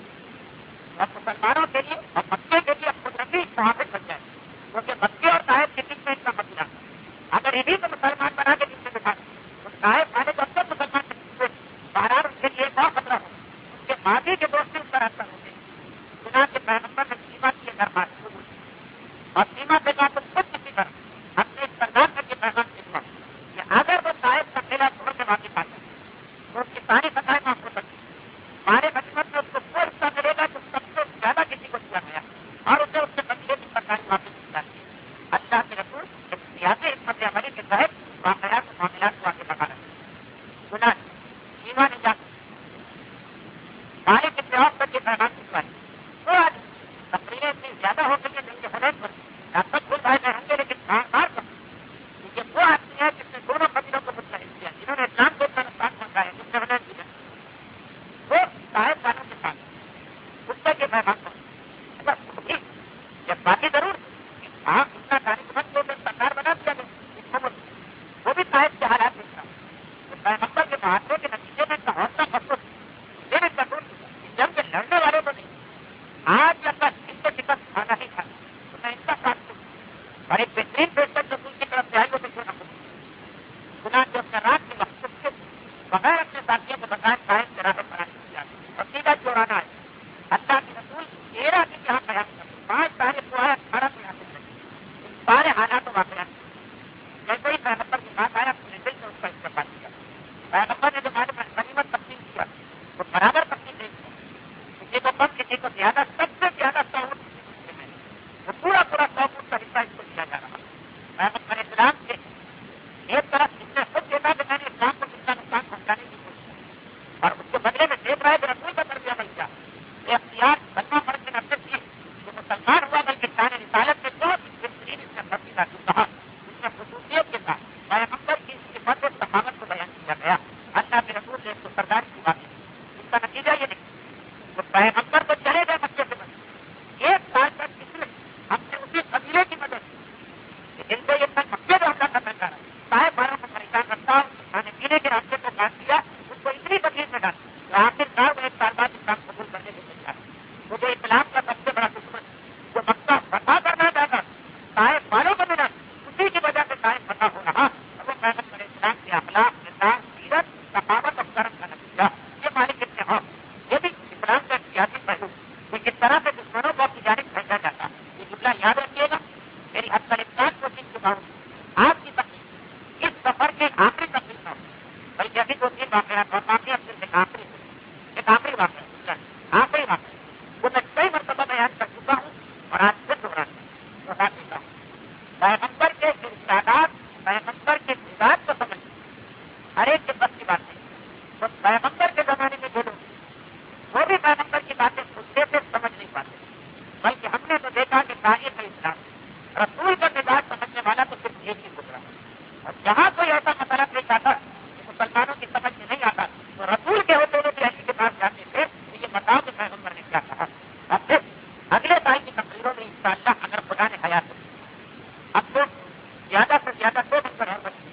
دیا اور مسلمانوں کے لیے اور مکے کے لیے قدرتی محافظ بن جائے کیونکہ مکے اور طائف کے بیچ میں اس کا مسئلہ اگر انہیں کو مسلمان بنا کے جس سے بٹھا تو طائف والے کو اکثر مسلمان ہوئے بہرحال ان کے لیے بہت خطرہ ہو ان کے ماضی کے دوست بھی اس کا راستہ ہوتے بنا کے پیغمبر نے سیما کی درخواست کو اور سیما سے کہا تم خود کسی طرح اپنے سردار کر کے پیغام سنوا کہ اگر وہ طائف کا میلہ چھوڑ کے واپس آتا ہے تو اس کی ساری سطح معاف ہو سکتی ہمارے بچپن میں اس کو وہ حصہ ملے گا جو سب سے زیادہ کسی کو دیا گیا اور اسے اس کے قبیلے کی سرکاری واپس کی جاتی ہے. اللہ کے رسول ایک سیاسی حکمت عملی کے تحت واقعات معاملات کو آگے بڑھا رہے ہیں. سنا سیما نے جا مالک کے جواب کر کے پیغام سنوائی وہ آج تقریریں اتنی زیادہ ہو گئی ہیں جن کے حلت پر ڈاکٹر بھول بھائی میں ہوں گے لیکن بار بار کر یہ وہ آدمی ہے جس نے دونوں قبیلوں کو متحد کیا جنہوں نے اسلام کو اتنا نقصان پہنچایا جس نے حلت کیا وہ صاحب والوں کے ساتھ اس کے پیغام پر اچھا جب باقی ضرور ہاں اتنا تاریخ مت کو سرکار بنا دیا گیا وہ بھی صاحب کے حالات دیکھ رہا پیغمبر کے محاورے کے نتیجے میں کا حوصلہ محسوس لیکن ضرور جب کہ لڑنے والے کو نہیں آج اللہ ان کو ٹکٹ کھانا ہی تھا تو میں ان کا ساتھ دوں اور ایک بہترین پیشکش رسول کی طرف سے آئی وہ کیوں نہ سنا کہ اپنے رات کے وقت کے بغیر اپنے ساتھیوں کو بتائیں قائم سے راہ پر آنے کیا اور سیدھا چورانا ہے اللہ کے رسول تیرہ دن یہاں بیان کر پانچ تاریخ کو آیا اٹھارہ کو یہاں سے ان سارے حالات و واقعات جیسے ہی پیغمبر کے پاس آیا اپنے دل سے اس کا استعمال کیا پیغمبر نے جو ہمارے پاس غنیمت تقسیم کیا وہ برابر تقسیم نہیں کیا کسی کو کم کسی کو زیادہ سب سے زیادہ سعود وہ پورا پورا سعود کا حصہ اس کو دیا جا رہا پیغمبر اسلام کے ایک طرف اس نے خود دیکھا کہ میں نے اسلام کو کتنا نقصان پہنچانے کی کوشش کی اور اس کے بدلے میں دیکھ رہا ہے کہ رسول کا تربیہ بن گیا یہ اختیار بننا فرق کے نفرت کی جو مسلمان ہوا بلکہ شان رسالت میں بہت بہترین اس نے بھرتی تھا کہا اس میں خصوصیت کے ساتھ پیغمبر کی صفت و ثقافت کو بیان کیا گیا. اللہ کے رسول نے اس کو سردار کی بات اس کا نتیجہ یہ نہیں تو پیغمبر کو چلے گئے مکے سے بنے ایک سال تک کس نے ہم نے اسی قبیلے کی مدد کی جن کو یہ تک مکے میں حملہ کرنا چاہ رہا صاحب باروں کو پریشان رکھتا کھانے پینے کے راستے کو کاٹ دیا اس کو اتنی تکلیف میں ڈال تو آخر کار وہ ایک سال بعد اسلام قبول کرنے کے لیے تیار مجھے اسلام کا سب سے بڑا دشمن جو مکہ فتح کرنا چاہتا صاحب باروں کو ملا اسی کی وجہ سے صاحب فتح ہو رہا اور وہ پیغمبر اسلام کے اخلاق نظام سیرت ثقافت اور کرم کا نتیجہ یہ مالک اتحاد یہ بھی اسلام کا سیاسی پہلو کہ کس طرح سے دشمنوں کو اپنی جانب بھیجا جاتا یہ جملہ یاد رکھیے گا میری افغانستان کوشش کے باوجود آپ کی تقریب اس سفر کے آخری تقریب نہ ہو بلکہ ابھی دو تین واقعات اور باقی اپنے سے آخری ایک آخری واقعہ آخری واقعہ وہ میں کئی مرتبہ بیان کر چکا ہوں اور آج پھر دوہرا چکا ہوں پیغمبر کے ارشادات پیغمبر کے مزاج کو سمجھ ہر ایک کے بس کی بات نہیں تو پیغمبر کے زمانے میں جو لوگ وہ بھی پیغمبر کی باتیں سنتے سے سمجھ نہیں پاتے بلکہ ہم نے تو دیکھا کہ تاریخ اسلام رسول کا مزاج سمجھنے والا تو صرف ایک ہی گزرا اور جہاں کوئی ایسا مسئلہ پیش آتا کہ مسلمانوں کی سمجھ میں نہیں آتا تو رسول کے ہوتے ہوئے بھی ایسی کے پاس جاتے تھے کہ یہ بتاؤ کہ پیغمبر نے کیا کہا. اب پھر اگلے سال کی تقریروں میں انشاءاللہ اگر خدا نے حیات دی اب تو زیادہ سے زیادہ دو منگل اور بچے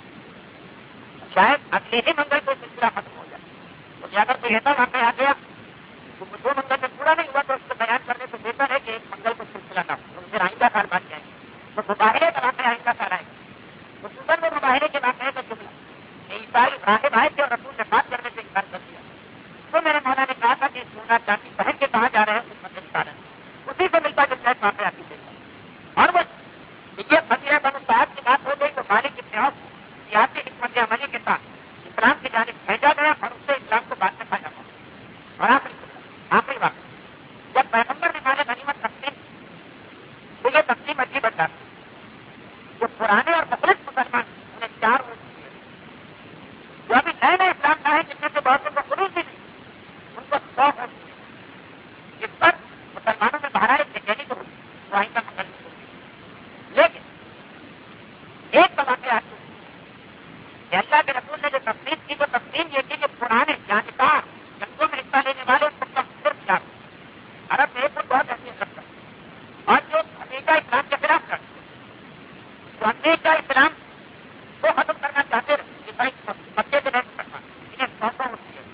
شاید اگلے ہی منگل کو سلسلہ ختم ہو جائے. تو اگر کوئی ایسا واقعہ آ گیا تو دو منگل میں پورا نہیں ہوا تو اس کو بیان کرنے سے بہتر ہے کہ ایک منگل کو سلسلہ نہ ہو. تو پھر آئندہ سال بات جائیں گے تو مظاہرے کا واقعہ آئندہ سال آئے گا. تو صبح میں مظاہرے کے واقعے کا جملہ عیسائی راہب آئے تھے اور رسول نے بات کرنے سے انکار کر دیا. تو میرے مولا نے کہا تھا کہ سونا چاندی پہن کے کہاں جا رہے ہیں اس مندر کا اسی سے ملتا جلتا ہے واقعہ کی دیکھا. اور وہ یہ فضیلہ بنو صاحب کی بات ہو گئی تو مالک ابن عوف سیاسی حکمت عملی کے ساتھ اسلام کی جانب بھیجا گیا اور اس سے اسلام کو بات میں پایا گیا. اور آخری آخری واقعہ جب پیغمبر نے مال غنیمت تقسیم تو یہ تقسیم عجیب بن جاتی. جو پرانے اور مخلص مسلمان انہیں چار روز دیے جو ابھی نئے نئے اسلام کا ہے جن میں سے بہت کو خروج بھی نہیں ان کو سو ہوتی ہے. اس پر مسلمانوں میں بہرائے بےچینی تو ہوتی ہے وہیں کا مقدم ہوتی. لیکن ایک تو واقعہ آتی کہ اللہ کے رسول نے جو تقسیم کی تو تقسیم یہ کی کہ پرانے جانکار جنگوں میں حصہ لینے والے ان کو صرف چار عرب میں ایک بہت اہمیت رکھتا ہے اور جو ہمیشہ اسلام کے خلاف کرتے تو ہمیشہ اسلام کو ختم کرنا چاہتے رہے کہ بھائی بچے سے نہیں کرنا انہیں سوچا ہوتی ہے.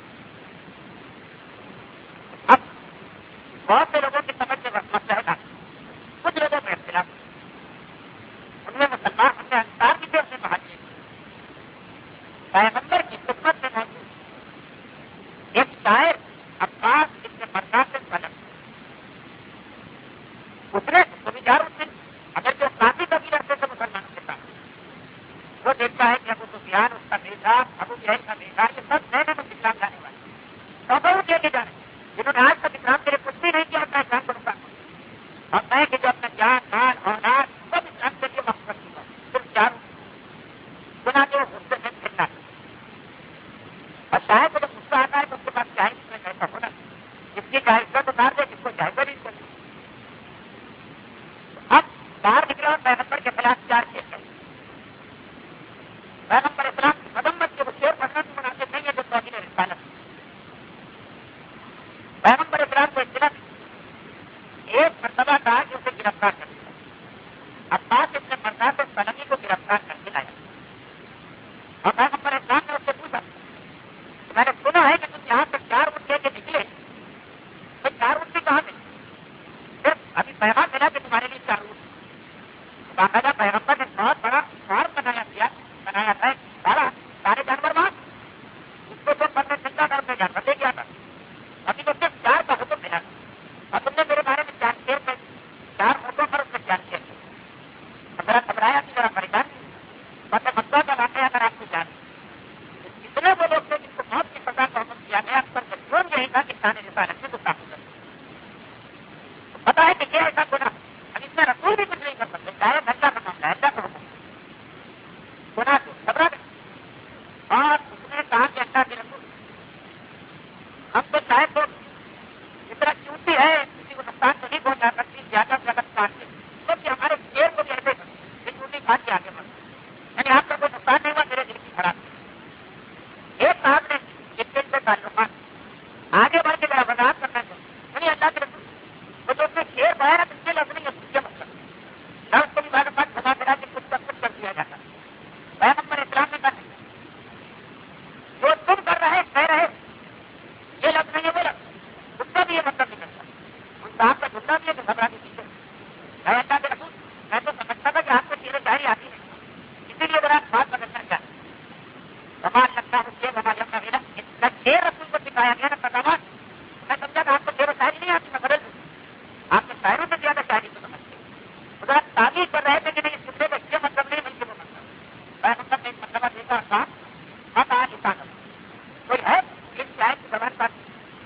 اب بہت سے لوگوں کی سمجھ میں مسئلہ ہے کچھ لوگوں میں اختلاف ان میں مسلمان ان میں انصار کی طرف سے مہاجر پیغمبر کی خدمت میں موجود ایک شاعر عباس ابن مرداد سے طلب اس نے سمجھار اس دن اگر جو کافی کبھی رہتے تھے مسلمانوں کے ساتھ وہ دیکھتا ہے کہ ابو سفیان اس کا بیٹا ابو جہل کا بیٹا یہ سب نئے نئے اسلام لانے والے توبہ وہ کیا کہ جانے جنہوں نے آج تک اسلام کے لیے کچھ بھی نہیں کیا اپنا اسلام کو نقصان اور میں کہ جو اپنا جان مال اولاد سب اسلام کے لیے مقصد کیا صرف چار بنا کے وہ غصے میں پھرنا اور شاید کو جب غصہ آتا ہے تو اس کے پاس چاہے اس میں کیسا ہونا جس کی چاہے عزت اتار دے جس کو چاہے بھی کر اب باہر نکلا اور پیغمبر کے خلاف چار کیس ہے. پیغمبر اسلام کی مذمت کے وہ شیر پڑھنا بھی مناسب نہیں ہے جو توہین رسالت. پیغمبر اسلام کو اطلاع ایک مرتبہ کہا کہ اسے گرفتار کر دیا. عباس ابن مرداد سلمی کو گرفتار کر کے لایا اور پیغمبر اسلام نے اس سے پوچھا میں نے سنا ہے کہ تم یہاں سے چار اٹھ لے کے نکلے تو چار اٹھ بھی کہاں ملے صرف ابھی پیغام ملا کہ تمہارے لیے چار اٹھ باقاعدہ پیغمبر نے بہت بڑا خواب بنایا کیا بنایا تھا سارا سارے جانور وہاں اس کو تو پڑھنے چلتا تھا اپنے جانور لے گیا تھا ابھی تو صرف چار کا حکم ملا اور تم نے میرے بارے میں چار شیر میں چار موقعوں پر اس میں چار شیر ذرا گھبرایا کہ ذرا پریشان بس مسئلہ کا واقعہ اگر آپ کو جان اتنے وہ لوگ تھے جن کو موت کی سزا کا حکم کیا گیا پر مجبور یہی تھا کہ شان رسالت میں گستاخی کر پتا ہے کہ کیا ایسا گناہ اب اس میں رسول بھی کچھ نہیں کر سکتے چاہے اللہ کا معاملہ ہے اللہ کا حکم گناہ کو گھبرا گئے اور اس نے کہا کہ اللہ کے رسول ہم تو چاہے تو اس طرح چوٹی ہے کسی کو نقصان تو نہیں پہنچا سکتی زیادہ سے زیادہ کاٹ کے کیونکہ ہمارے شیر کو بھی ایسے کرتے یہ چوٹی کاٹ کے آگے بڑھتے یعنی آپ کا کوئی نقصان نہیں ہوا میرے دل کی خراب ایک صاحب نے اس دن سے تعلقات آگے بڑھ کے ذرا وضاحت کرنا چاہیے یعنی اللہ کے رسول وہ جو اس نے شیر پایا تو اس کے لفظ نہیں ہے مطلب نہ اس کو بھی بعد بات بنا کرا کے کچھ کچھ کر دیا جاتا پیغمبر اسلام نے کہا جو تم کر رہے کہہ رہے یہ لفظ نہیں ہے وہ لفظ اس کا بھی یہ مطلب نہیں کرتا ان صاحب کا جملہ بھی ہے کہ گھبرا کے پیچھے میں اللہ کے رسول میں تو سمجھتا تھا کہ آپ کو چیزیں چاہیے آتی نہیں اسی لیے ذرا بات بدلنا چاہتے سماج لگتا ہے شیر ہمارا جمنا میرا نہ شیر رسول کو سکھایا گیا نہ پیغامات میں سمجھا کہ آپ کو شیر و شاعری نہیں آتی میں بدل دوں آپ کے شاعروں سے زیادہ شاعری کو سمجھتے خدا تعبیر کر رہے تھے کہ نہیں اس جملے کا یہ مطلب نہیں بلکہ وہ مطلب پیغمبر نے ایک مرتبہ دیکھا اور کہا مت آج انسان کوئی ہے اس شاعر کی زبان پر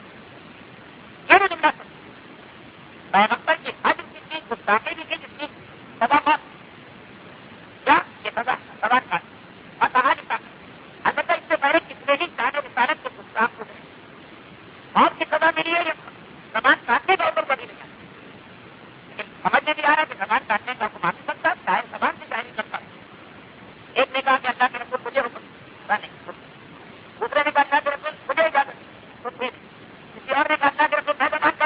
یہ بھی جملہ سن پیغمبر کی حج کی چیز گستاخی بھی کی جس کی سزا موت کیا یہ سزا سزا کا مت آج انسان البتہ اس سے پہلے کتنے ہی شان رسالت کے گستاخ کو ملے موت کی سزا ملی ہے یہ زبان کاٹنے کا حکم کبھی نہیں لیکن سمجھ میں بھی آ رہا ہے کہ زبان کاٹنے کا حکم آ بھی سکتا چاہے زبان سے شاعری کرتا ایک نے کہا کہ اللہ کے رسول مجھے حکم نہیں دوسرے نے کہا اللہ کے رسول مجھے اجازت کچھ بھی کسی اور نے کہا اللہ کے رسول میں زبان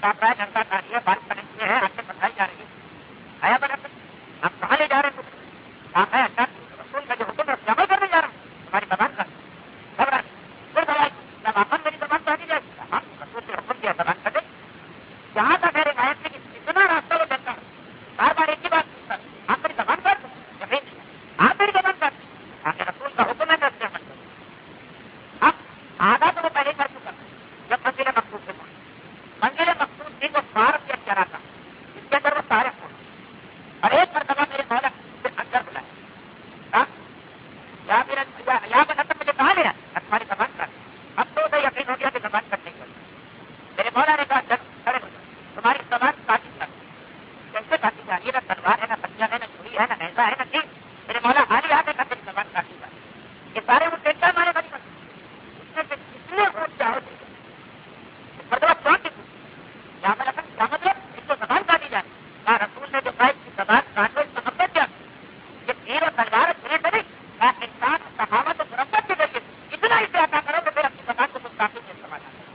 کاٹ رہا ہے، لڑکا کاٹ لیا، بال پڑے ہوئے ہیں، آنکھیں بتائی جا رہی ہے. آیا بنا آپ کہاں لے جا رہے ہیں؟ آپ ہے اللہ رسول کا جو حکم ہے اس عمل کرنے جا رہے ہیں. ہماری زبان کا گھبرا پھر بھائی جب آپ میری زبان کاٹی جائے گی ہم رسول سے حکم کیا زبان کٹے. جہاں تک میرے روایت میں اتنا راستہ وہ دیتا ہے بار بار ایک ہی بات پوچھتا ہے آپ میری زبان کاٹ دو یقین نہیں آپ میری زبان کاٹ دو. آپ کے رسول کا حکم ہے کہ عمل کرو. اب آدھا تو وہ پہلے کر چکا جب منزل مقصود سے پہنچ منزل مقصود تھی وہ فارغ کے اختیار تھا اس کے اندر وہ سارے پہنچ اور ایک مرتبہ میرے مولا سے اندر بلائے یا میرا یا میں نتم مجھے کہا لیا تمہاری زبان کاٹ. اب تو اسے یقین ہو گیا کہ زبان کٹنے کی. میرے مولا نے کہا جب کھڑے ہو تمہاری زبان کاٹی جاتی کیسے کاٹی جا رہی ہے؟ نہ تلوار ہے، نہ پنجہ ہے، نہ چھری ہے، نہ نیزہ ہے، نہ تیر. میرے مولا حالی آ کے کہا میری زبان کاٹی جا رہی ہے. یہ سارے وہ ٹینٹا مارے بنی بنی اس میں سے کتنے خوب چاہو مطلب کون کی کیا مطلب کیا مطلب اس کو زبان کاٹی جا رہی ہے. کہا رسول نے جو کہا اس کی زبان کاٹو اس کا مطلب کیا؟ یہ تیر اور تلوار چھری سے نہیں کہا انسان صحابت و مربت کے ذریعے اتنا اسے عطا کرو کہ پھر اپنی زبان کو کچھ کافی نہیں استعمال کرو.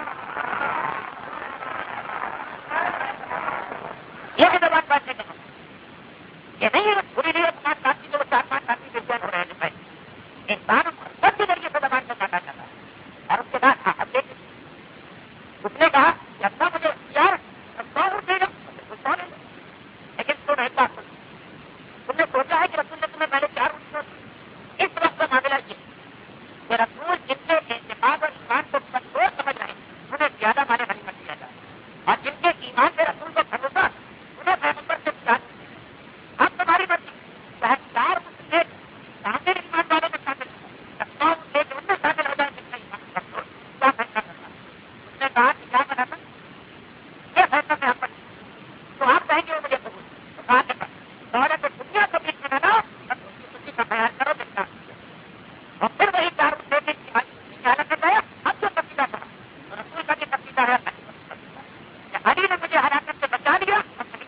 یہ بھی زبان کاٹنے کا مطلب یہ نہیں ہے بری نہیں ہے پانچ ساتھی جو چار پانچ ساتھی سے جان ہو رہے ہیں بھائی انسان مربت کے ذریعے سے زبان کو کاٹا جاتا ہے. اور اس کے بعد ہاں اب دیکھیے اس نے کہا کہ اب تک مجھے یار سو اٹھے گا کچھ سو نہیں لیکن تم ایک بات سنو تم نے سوچا ہے کہ رسول نے تمہیں پہلے چار اٹھے اس وقت کا معاملہ یہ کہ رسول جن کے اعتماد اور ایمان کو کمزور سمجھ رہے ہیں انہیں زیادہ مانے غنیمت دیا جائے اور جن کے ایمان سے رسول کو بھروسہ انہیں پیغمبر سے چار اب تمہاری مرضی چاہے چار اٹھے شامل ایمان والوں میں شامل سو اٹھے کہ ان میں شامل ہو جائے جن کا ایمان کمزور کیا فیصلہ کرنا. اس نے کہا کہ کیا بنا تھا یہ فیصلہ میں آپ تو آپ کہیں گے وہ مجھے قبول تو کہا کہ دولت دنیا کو بیچ میں نہ رسول کی خوشی کا خیال کرو دیکھنا اور پھر وہی چار اٹھے کے حالت میں گیا. اب جو قصیدہ تھا تو رسول کا بھی قصیدہ ہے علی نے مجھے ہلاکت سے بچا لیا اور کبھی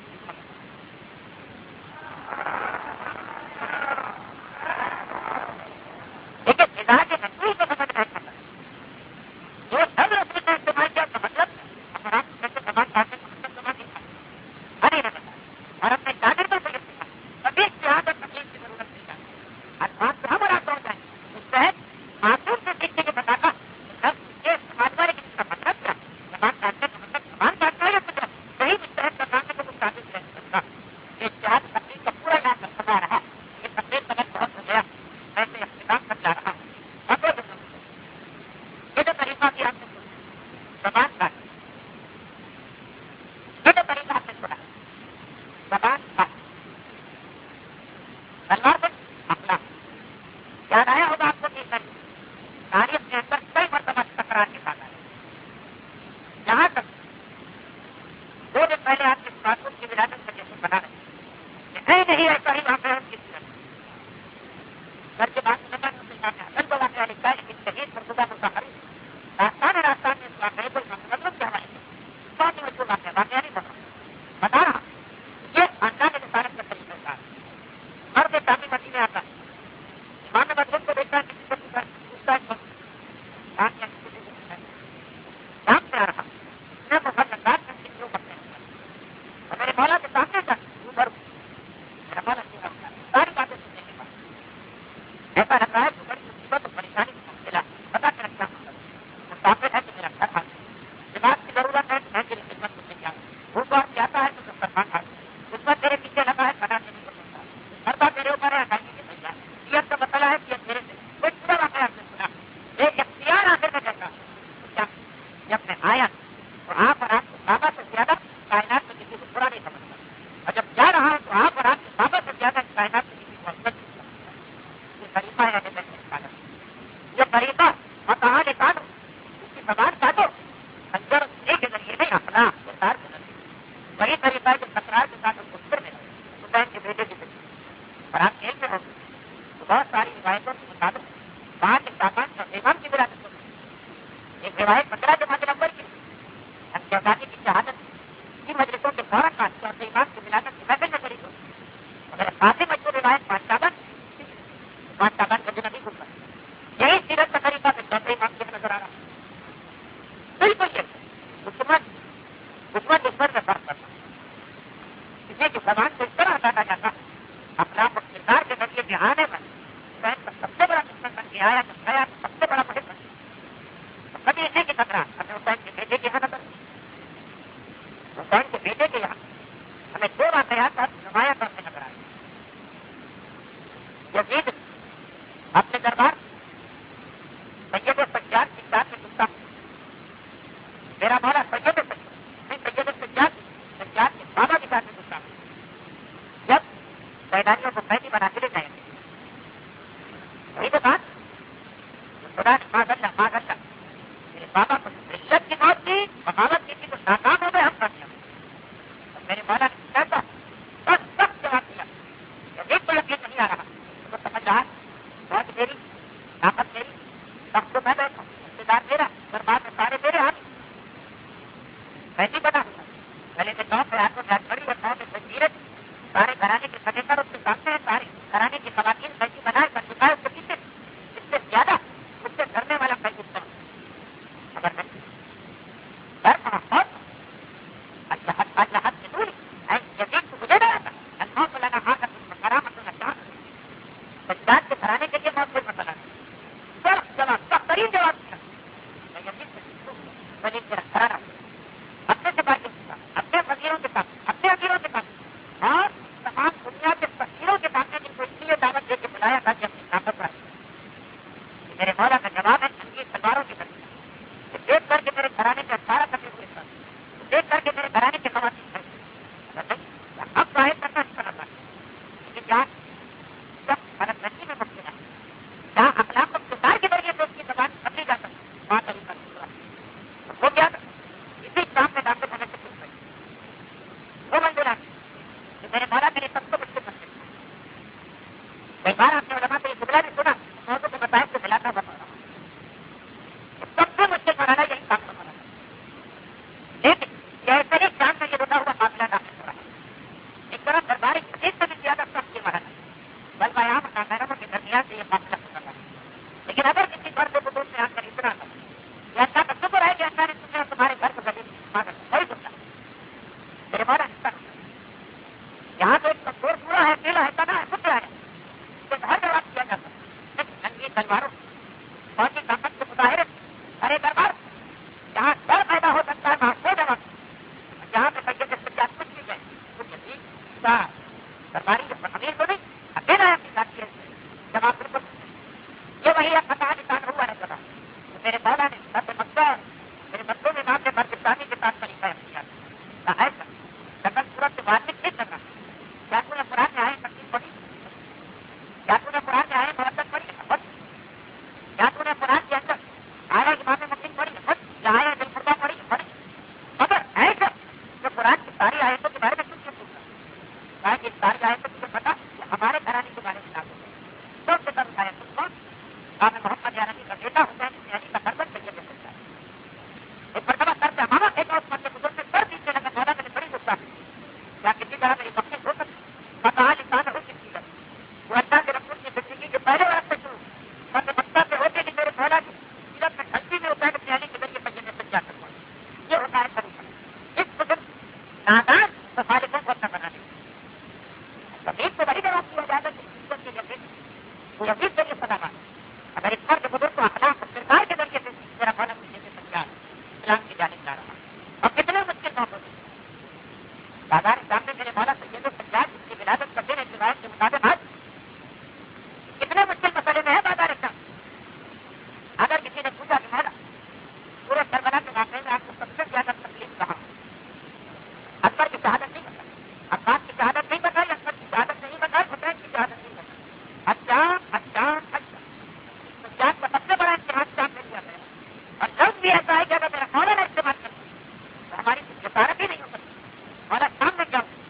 لیکن خدا کے رسول کو سمجھ نہیں کرتا جو سب رسول نے استعمال کیا اس کا مطلب اگر آپ کیسے زبان کاٹنے کا مطلب زبان نہیں کھاتے علی نے بتایا اور اپنے قادر پر سے سکھا کبھی اتحاد اور تکلیف کی ضرورت نہیں ہے. اور بات کہاں مراد ہو جائے اس تحت معصوم سے سیکھنے کے بتاتا سب یہ استعمال کرے کہ اس کا مطلب کیا زبان کاٹنے کا مطلب زبان کاٹنا ہے یا کچھ صحیح مستحد کا کام ہے تو کچھ ثابت نہیں سکتا. یہ اتحاد تکلیف کا پورا نام رکھا رہا یہ تقریر کا بہت ہو گیا ایسے اختتام کر جا رہا اب وہ یہ جو طریقہ کی آپ نے زبان کاٹ یہ جو طریقہ آپ نے سنا زبان کاٹ تلوار سے اپنا یاد آیا ہوگا آپ کو کہ تاریخ کے اندر کئی مرتبہ تکرار کے ساتھ آئے جہاں تک دو دن پہلے آپ کے معصوم کی ولادت کا جیسے بنا رہے نہیں نہیں ایسا ہی واقعہ کی گھر کے بعد حسن کو واقعہ لکھتا ہے لیکن شہید مرتبہ مظاہر راستان راستان میں اس واقعے کو مطلب کیا ہے بہت ہی مشہور واقعہ واقعہ نہیں بتا بتا رہا یہ خاندان رسالت کا طریقہ تھا. مرد کافی مٹی میں آتا امام مذہب کو دیکھتا ہے کسی کو پوچھتا ہے کام سے آ رہا میں بہت انداز میں کیوں کرتے ہیں اور میرے مولا کے سامنے تک ادھر میرا مولا کیا ساری باتیں سننے کے بعد ایسا لگتا ہے کہ بڑی مصیبت اور پریشانی کا مشکلہ پتا کر رکھتا ہوں مسافر ہے کہ میرا گھر حاصل دماغ کی ضرورت ہے تو میں تیری خدمت کرنے کیا بھوک اور پیاسا ہے تو دسترخوان حاصل اس میں تیرے پیچھے لگا ہے پتا نہیں کر سکتا مرتا تیرے اوپر ہے ہٹانے کی تیار نیت کا مسئلہ ہے کہ میرے سے کوئی پورا واقعہ آپ نے سنا ایک اختیار آخر میں کہتا کیا جب میں آیا تو آپ اور آپ کے بابا سے زیادہ کائنات میں کسی کو برا نہیں سمجھتا اور جب جا رہا ہوں تو آپ اور آپ کے بابا سے زیادہ کائنات میں کسی کو محبت نہیں سمجھتا. یہ طریقہ ہے کہ میں یہ طریقہ اور کہاں نکالو اس کی زبان کاٹو خنجر کے ذریعے نہیں اپنا اختیار کے ذریعے وہی طریقہ ہے کہ تکرار کے ساتھ مستر میں حسین کے بیٹے کی ذریعے اور آپ جیل میں ہوگی تو بہت ساری روایتوں کے مطابق پانچ اقدامات کا امام کی ولادت ہوگی. ایک روایت پندرہ جماعت کے نمبر کی شہزادی کی شہادت کی مجلسوں کے فوراً بعد چوتھے امام کی ولادت کی محفل میں شریک ہوگی. اگر خاصی مشہور روایت پانچ تابان پانچ تابان کا جنبی گزرا یہی سیرت کا طریقہ پھر چوتھے امام کی نظر آ رہا بالکل یہ حکومت حکمت اس پر میں فرق کرتا ہوں. کسی کی زبان کو اس طرح ہٹانا جاتا اخلاق اور کردار کے ذریعے کے آنے پر حسین کا سب سے بڑا دشمن بن کے آیا تو گیا تو سب سے بڑا محب بن گیا. تو کبھی اسی کی تکرار ہمیں حسین کے بیٹے کے یہاں نہ کریں. حسین کے بیٹے کے یہاں ہمیں دو واقعات پر نمایاں طور سے نظر آئے. یزید اپنے دربار سید سجاد کی ساتھ میں گھستا میرا مولا سید سجاد سید سجاد سجاد کے بابا کے ساتھ میں گھستا جب سیدانیوں کو قیدی بنا کے لے جائیں گے. وہی تو بات خدا نے ماں اللہ ماں اللہ میرے بابا کو عزت کی موت کی بغاوت کی تھی تو ناکام ہو گئے ہم کر دیا. میرے مولا نے کہتا بس سخت جواب دیا یزید کو یقین نہیں آ رہا تو سمجھ رہا بہت میری طاقت میری سب کو میں بیٹھا رشتے دار میرا دربار میں سارے میرے ہاتھ میں نہیں بنا ہوں. پہلے کے چوک پہ ہاتھ میں بہت بڑی اور نو میں سیرت سارے گھرانے کے سجے پر اس کے سامنے ہیں. سارے گھرانے کی خواتین قیدی بنائے کر چکا ہے اس کے پیچھے اس سے زیادہ اس سے کرنے والا قیدی اس طرح اگر نہیں ڈر کہاں بہت اللہ حد اللہ حد سے دوری یزید کو گزر رہا تھا اللہ کو لگا ہاں کر کرامت ہونا چاہتا سجاد کے گھرانے کے لیے بہت کوئی مسئلہ نہیں. سخت جواب سخت ترین جواب دیا میں یزید سے ولید کے رکھا رہا اپنے سپاہیوں کے ساتھ اپنے وزیروں کے ساتھ اپنے امیروں کے ساتھ اور تمام دنیا کے فقیروں کے سامنے جن کو اس لیے دعوت دے کے بلایا تھا کہ اپنی طاقت پر میرے مولا کا جواب ہے انگیز تلواروں کی طرف دیکھ کر کے میرے گھرانے کے اٹھارہ کپڑے ہوئے ساتھ دیکھ کر کے میرے گھرانے کے خواتین اب ظاہر کرنا نہیں کرنا لیکن جہاں سب غلط رنگی میں ممکن ہے جہاں اخلاق و کردار کے ذریعے سے اس کی زبان بدلی جا سکتی وہاں طریقہ دوسرا وہ کیا اسی کام میں داخل ہونے سے پوچھ رہی وہ منظور آتی کہ میرے مولا میرے سب کو مشکل بن گئی. کئی بار آپ نے علماء سے یہ جملہ بھی سنا موضوع کے مسائل سے ملاتا بتا رہا ہوں سب سے مشکل بنانا یہی کام کا بنانا لیکن جیسے ہی شام میں یہ روکا ہوا معاملہ داخل ہو رہا ہے ایک طرف دربار ایک سے بھی زیادہ سخت یہ مرحلہ بل بیان نامحرموں کے درمیان سے یہ معاملہ ہو رہا ہے. لیکن اگر کسی گھر کو بدور سے آ کر اتنا تھا یہ اللہ کا شکر ہے کہ اللہ نے تمہیں تمہارے گھر کو بدل کوئی سنتا میرے مولا حصہ یہاں تو ایک کمزور پورا ہے اکیلا ہے تنا ہے خود ہے اسے ہر جواب دیا جاتا لیکن ننگی تلواروں فوجی طاقت کے مظاہرے ہرے دربار جہاں ڈر پیدا ہو سکتا ہے وہاں کوئی جواب جہاں پہ سید سجاد کچھ بھی ہے کچھ عزیز کا درباری جو امیر کو نہیں اکیلا ہے اپنی ذاتی جواب بالکل یہ وہی فتح نشان ہوا ہے سدا میرے مولا نے سب مکہ میرے مکوں میں نام کے پاکستانی کے ساتھ طریقہ اختیار کیا ایسا جگن صورت سے بات نہیں کرنا کیا تو نے قرآن میں آئے تقسیم پڑھی کیا تو نے قرآن میں آئے محبت پڑھی بہت کیا تو نے قرآن کے اندر آیا امام مسلم پڑھی بہت یا آیا دل خدا پڑھی بڑی مگر ایسا جو قرآن کی ساری آیتوں کے بارے میں کچھ نہیں پوچھتا کہا کہ ساری آیتوں تجھے پتا کہ ہمارے گھرانے کے بارے میں لاگو ہے تو سے کم آیا تم کون آپ محمد یعنی کا بیٹا حسین یعنی کا بربت سید سجاد ہے ایک مرتبہ سر سے ہمارا ایک اور مرتبہ بزرگ سے سر پیچھے لگا مولا میں نے بڑی غصہ کیا کسی طرح میری مقصد ہو سکتی بتا لسان ہو سکتی ہے وہ اللہ کے رسول کی زندگی کے پہلے وقت سے شروع مطلب مکہ سے ہوتے کہ میرے مولا کی سیرت میں ہلکی میں ہوتا ہے کہ یعنی کے ذریعے سید سجاد کرتا ہوں یہ ہوتا ہے طریقہ اس بزرگ نادان مخالفوں کو اپنا بنا دیں تبلیغ کو بڑی جواب دیا جائے گا کہ عزت کے یقین وہ یقین کے لیے سدا بات اگر اس مرد بزرگ کو اخلاق اور کردار کے ذریعے سے میرا مولا کو سید سجاد اسلام کی جانب لا رہا اور کتنے مشکل موقع بازار اسلام میں میرے مولا سید سجاد جس کی ولادت کرتے ہیں روایت کے مطابق آج کتنے مشکل مسئلے میں ہے بازار اسلام. اگر کسی نے پوچھا کہ مولا پورے کربلا کے واقعے میں آپ کو سب سے زیادہ تکلیف کہاں اکبر کی شہادت نہیں بتائی عباس کی شہادت نہیں بتائی اکبر کی شہادت نہیں بتائی حسین کی شہادت نہیں بتائی اچھا اچھا اچھا سجاد کا سب سے بڑا امتحان شام میں دیا گیا اور جب بھی ایسا ہے کہ اگر میرا مولا نے استعمال کر تو ہماری جسارت ہی نہیں ہو سکتی مولا شام میں کیا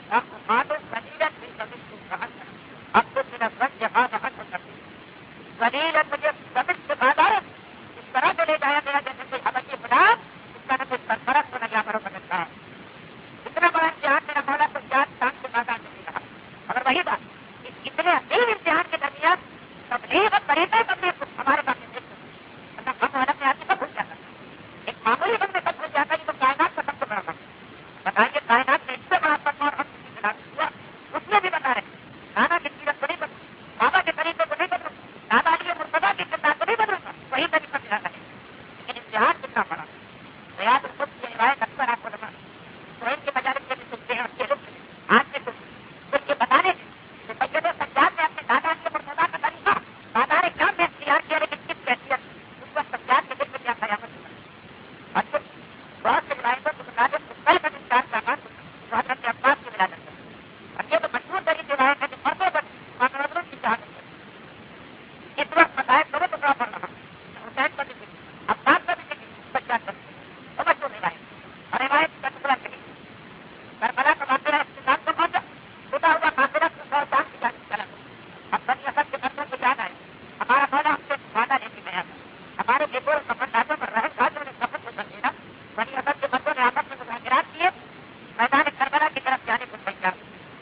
کے مجالس میں بھی سنتے ہیں، اس کے لطف میں آج میں سنتے ہیں، تو یہ بتانے کہ سید سجاد نے اپنے دادا کے مرتضیٰ کا طریقہ دادار کام میں اختیار کیا، لیکن کس کیفیت اس وقت سجاد کے دل میں کیا قیامت ہوگا اور پھر بہت سے روایتوں کو بتا دیں تو کل کا دن چار کا بات حضرت عباس کی ولادت ہے اور یہ تو مشہور ترین روایت ہے کہ مردوں پر مانوروں کی شہادت ہے۔ اس وقت بتائے کرو تو کیا پڑھ رہا حسین پر بھی عباس پر بھی سجاد پر تو مشہور روایت اور روایت کا ٹکڑا کہیں کربلا کا واقعہ اختتام کو پہنچا خدا ہوا قافلہ کو سو شام کی جانب چلا اب بنی اسد کے بندوں کو یاد آئے ہمارا مولا ہم سے وعدہ لے کے گیا تھا، ہمارے دیکھو کپڑ راتوں پر رہے گاجوں نے سفر کو کر دینا، بنی اسد کے بندوں نے آپس میں مذاکرات کیے، میدان کربلا کی طرف جانے کو تیار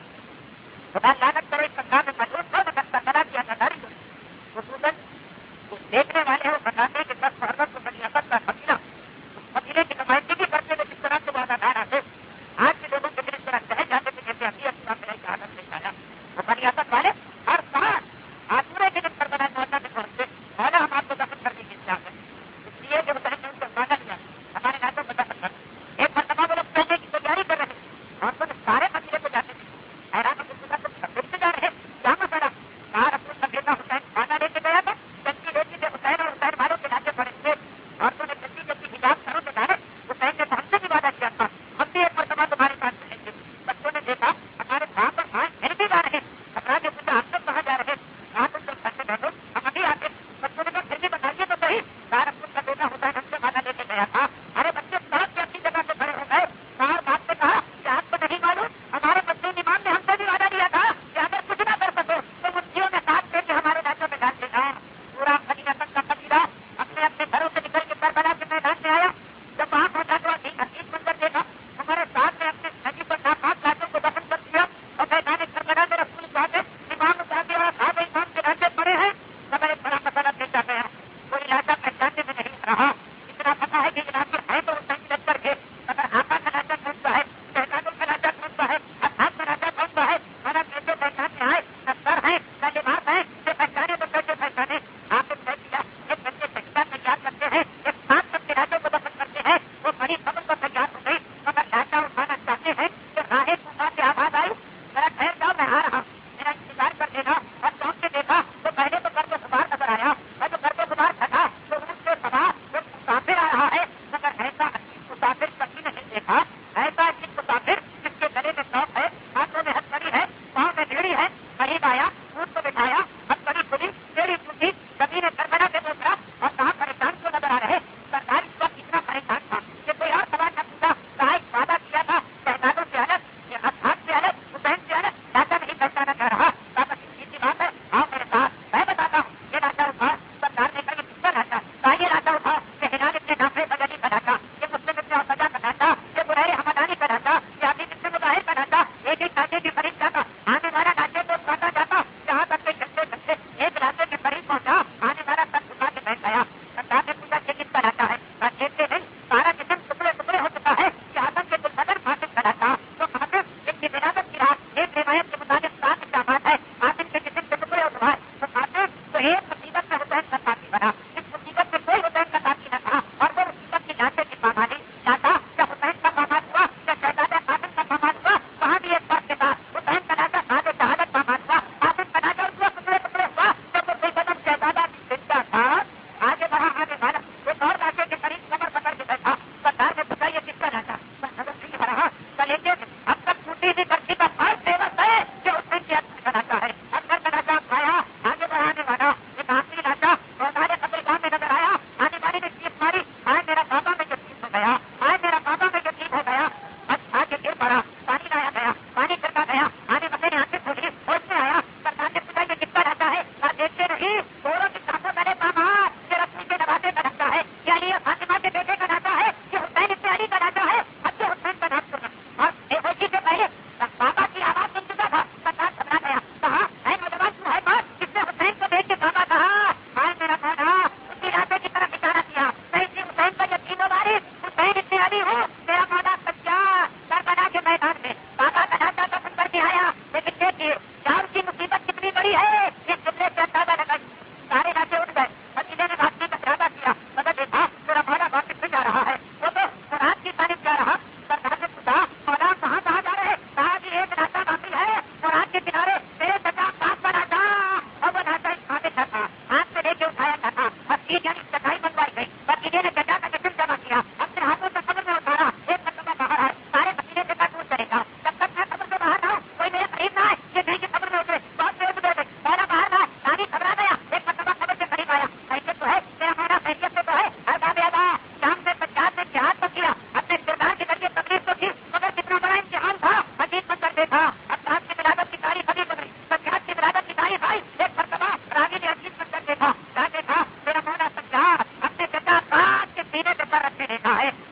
خدا لعنت کرے اس کام میں مجبور ہو مگر کربلا کی اداکاری کو خصوصاً دیکھنے والے ہو بتاتے ہیں کہ دس محرم کو بنی اسد کا قبیلہ اس قبیلے کی نمائندگی کرتے ہوئے جس طرح سے وعدہ دار آتے آج کے لوگوں کے دل اس طرح چہے جاتے تھے جیسے ابھی اچھا میرا شہادت لے آیا وہ بنی اسد والے ہر سال آسورے کے دن کربلا مولا میں پہنچتے مولا ہم آپ کو دفن کرنے کی اجازت ہے اس لیے کہ حسین نے ان سے وعدہ لیا ہمارے ناتوں کو دفن کر ایک مرتبہ وہ لوگ پہلے کی تیاری کر رہے تھے اور وہ سارے قبیلے کو جاتے تھے حیران کی خدا کو پھر سے جا رہے کیا مسئلہ کہا رسول کا بیٹا حسین وعدہ لے کے گیا تھا جلدی لیتی تھے حسین اور حسین والوں کے ناچے پڑے تھے اور تو نے جلدی جلدی حجاب کرو تو ڈالے حسین نے تو ہم سے بھی وعدہ کیا تھا ہم بھی ایک مرتبہ تمہارے پاس رہیں گے بچوں نے دیکھا ہمارے باپ اور ماں پھر بھی جا رہے خبرا نے پوچھا آپ سب کہاں جا رہے کہا تم سب گھر میں بیٹھو ہم ابھی آتے بچوں نے کہا پھر بھی بتائیے تو صحیح کہا رسول کا بیٹا حسین ہم سے وعدہ لے کے گیا تھا ارے بچے سڑک کے اپنی جگہ سے کھڑے ہو گئے کہا باپ نے کہا کہ آپ کو نہیں معلوم ہمارے بچے امام نے ہم سے بھی وعدہ لیا تھا کہ اگر کچھ نہ کر سکو تو مٹھیوں میں ساتھ دے کے ہمارے ناچوں میں ڈال دینا پورا بنی اسد کا قبیلہ اپنے اپنے گھروں سے نکل کے کربلا کے میدان میں آیا جب وہاں پہنچا تو عجیب منظر دیکھا ہمارے ساتھ نے اپنے نبی پر ناپاک ناچوں کو دفن کر دیا اور میدان کربلا میں رسول صاحب امام صاحب اور صاحب امام کے ناچے پڑے ہیں سب ایک بڑا مسئلہ پیچا گیا کوئی علاقہ پہچاننے میں نہیں رہا اتنا پتا ہے کہ علاقے ہے تو اس میں کر کے اگر آقا کا ناچا کون سا ہے شہزادوں کا ناچا کون سا ہے اصحاب کا ناچا کون سا ہے ہمارا کیسے پہچاننے آئے نہ سر ہے نہ لباس ہے کہ پہچانے تو کیسے پہچانے آپ نے طے کیا ایک بچے شہیدہ تیار کرتے ہیں ایک ساتھ سب کے ناچوں کو دفن کرتے ہیں وہ بڑی خبر کو تیار ہو گئی مگر ناچا اٹھانا چاہتے ہیں کہ راہ طوفان سے آواز آئی ذرا ٹھہر جاؤ میں آ رہا میرا انتظار کر دینا اور چونک کے دیکھا تو پہلے تو گھر کو سوار نظر آیا اور جو گھر کو سوار تھا تو اونٹ سے سوار وہ مسافر آ رہا ہے مگر ایسا مسافر کبھی نہیں دیکھا ایسا ایک مسافر جس کے گلے میں سونپ ہے ہاتھوں میں ہتھکڑی ہے پاؤں میں بیڑی ہے قریب آیا اونٹ کو بٹھایا ہتھکڑی کھلی بیڑی ٹوٹی کبھی نے کربلا سے دوسرا اور کہا پریشان کیوں نظر آ رہے سرکار اس وقت اتنا پریشان تھا کہ کوئی اور سوال نہ پوچھا کہا ایک وعدہ کیا تھا شہزادوں سے الگ یہ اصحاب سے الگ حسین سے الگ ناچا نہیں پہچانا چاہ رہا کہا سیدھی بات ہے آؤ میرے ساتھ میں بتاتا ہوں یہ ناچا اٹھا سرکار نے کہا یہ کس کا ناچا کہا یہ ناچا اٹھا یہ ہلال ابن نافع بجلی کا ناچا یہ مسلم ابن عقدہ کا ناچا یہ بریر حمدانی کا ناچا یہ حبیب ابن مظاہر کا ناچا ایک ایک ناچے کی خرید جاتا آنے والا ناچے کو کاٹا جاتا جہاں تک کے چلتے چلتے ایک ناچے کے قریب پہنچا آنے والا سر جھکا کے بیٹھ گیا سرکار نے پوچھا یہ کس کا ناچا ہے کہا دیکھتے نہیں سارا جسم ٹکڑے ٹکڑے ہو چکا ہے کہ آدم کے دل بدر فاطم کا ناچا تو فاطم ایک کی ولادت کی رات ایک روایت کے مطابق سات اقدامات ہے فاطم کے جسم کے ٹکڑے اٹھوائے تو فاطم تو ایک مصیبت میں حسین کا ساتھی بنا اس مصیبت میں کوئی حسین کا ساتھی نہ تھا اور وہ مصیبت کی ناچے کی پامالی ناچا کیا حسین کا پامال ہوا کیا شہزادہ فاطم کا پامال ہوا وہاں بھی ایک بات کے ساتھ حسین کا ناچا سادے شہادت پامال ہوا فاطم کا ناچا اس ٹکڑے ٹکڑے ہوا جب وہ کوئی بدن شہزادہ کی زندہ تھا آگے بڑھا آگے بڑھا ایک اور ناچے کے قریب کمر پکڑ کے بیٹھا سرکار نے پوچھا یہ کس کا ناچا نظر نہیں آ رہا کلیجے میں اب تک ٹوٹی نہیں کرتی کا فرض فیمس ہے کہ حسین کی اکثر کا ناچا ہے اکثر کا ناچا کھایا آگے بڑھانے والا ایک آخری ناچا روزانہ قبر گاہ میں نظر آیا آنے والی نے چیخ ماری آئے میرا بابا میں یتیم ہو گیا آئے میرا بابا میں یتیم ہو گیا بس آگے گر پڑا پانی لایا گیا پانی کرتا گیا آنے والے نے آنکھیں کھولی ہوش میں آیا سرکار نے پوچھا یہ کس کا ناچا ہے کہا دیکھتے نہیں دونوں کی سانسوں میں پامال یہ رسول کے نوازے کا ناچا ہے یہ علی فاطمہ کے بیٹے کا ناچا ہے یہ حسین ابن علی کا ناچا ہے اب یہ حسین کا ناچ سنا اور بے ہوشی سے پہلے بابا کی آواز سن چکا تھا سرکار گھبرا گیا کہا اے نوجوان تو ہے بات اس نے حسین کو دیکھ کے بابا کہا ہائے میرا مولا اسی راستے کی طرف اشارہ کیا میں اسی حسین کا یقین و وارث حسین ابن علی ہوں میرا مولا سچا کربلا کے میدان میں بابا کا ناچا دفن کر کے آیا لیکن دیکھیے کیا اس کی مصیبت کتنی بڑی ہے اس جملے سے اندازہ لگا سارے ناچے اٹھ گئے مدینے نے بھاگنے کا ارادہ کیا مگر دیکھا میرا مولا واپس نہیں جا رہا ہے وہ تو قرآن کی طرف جا رہا سرکار نے پوچھا مولا اثر رکھے دیتا ہے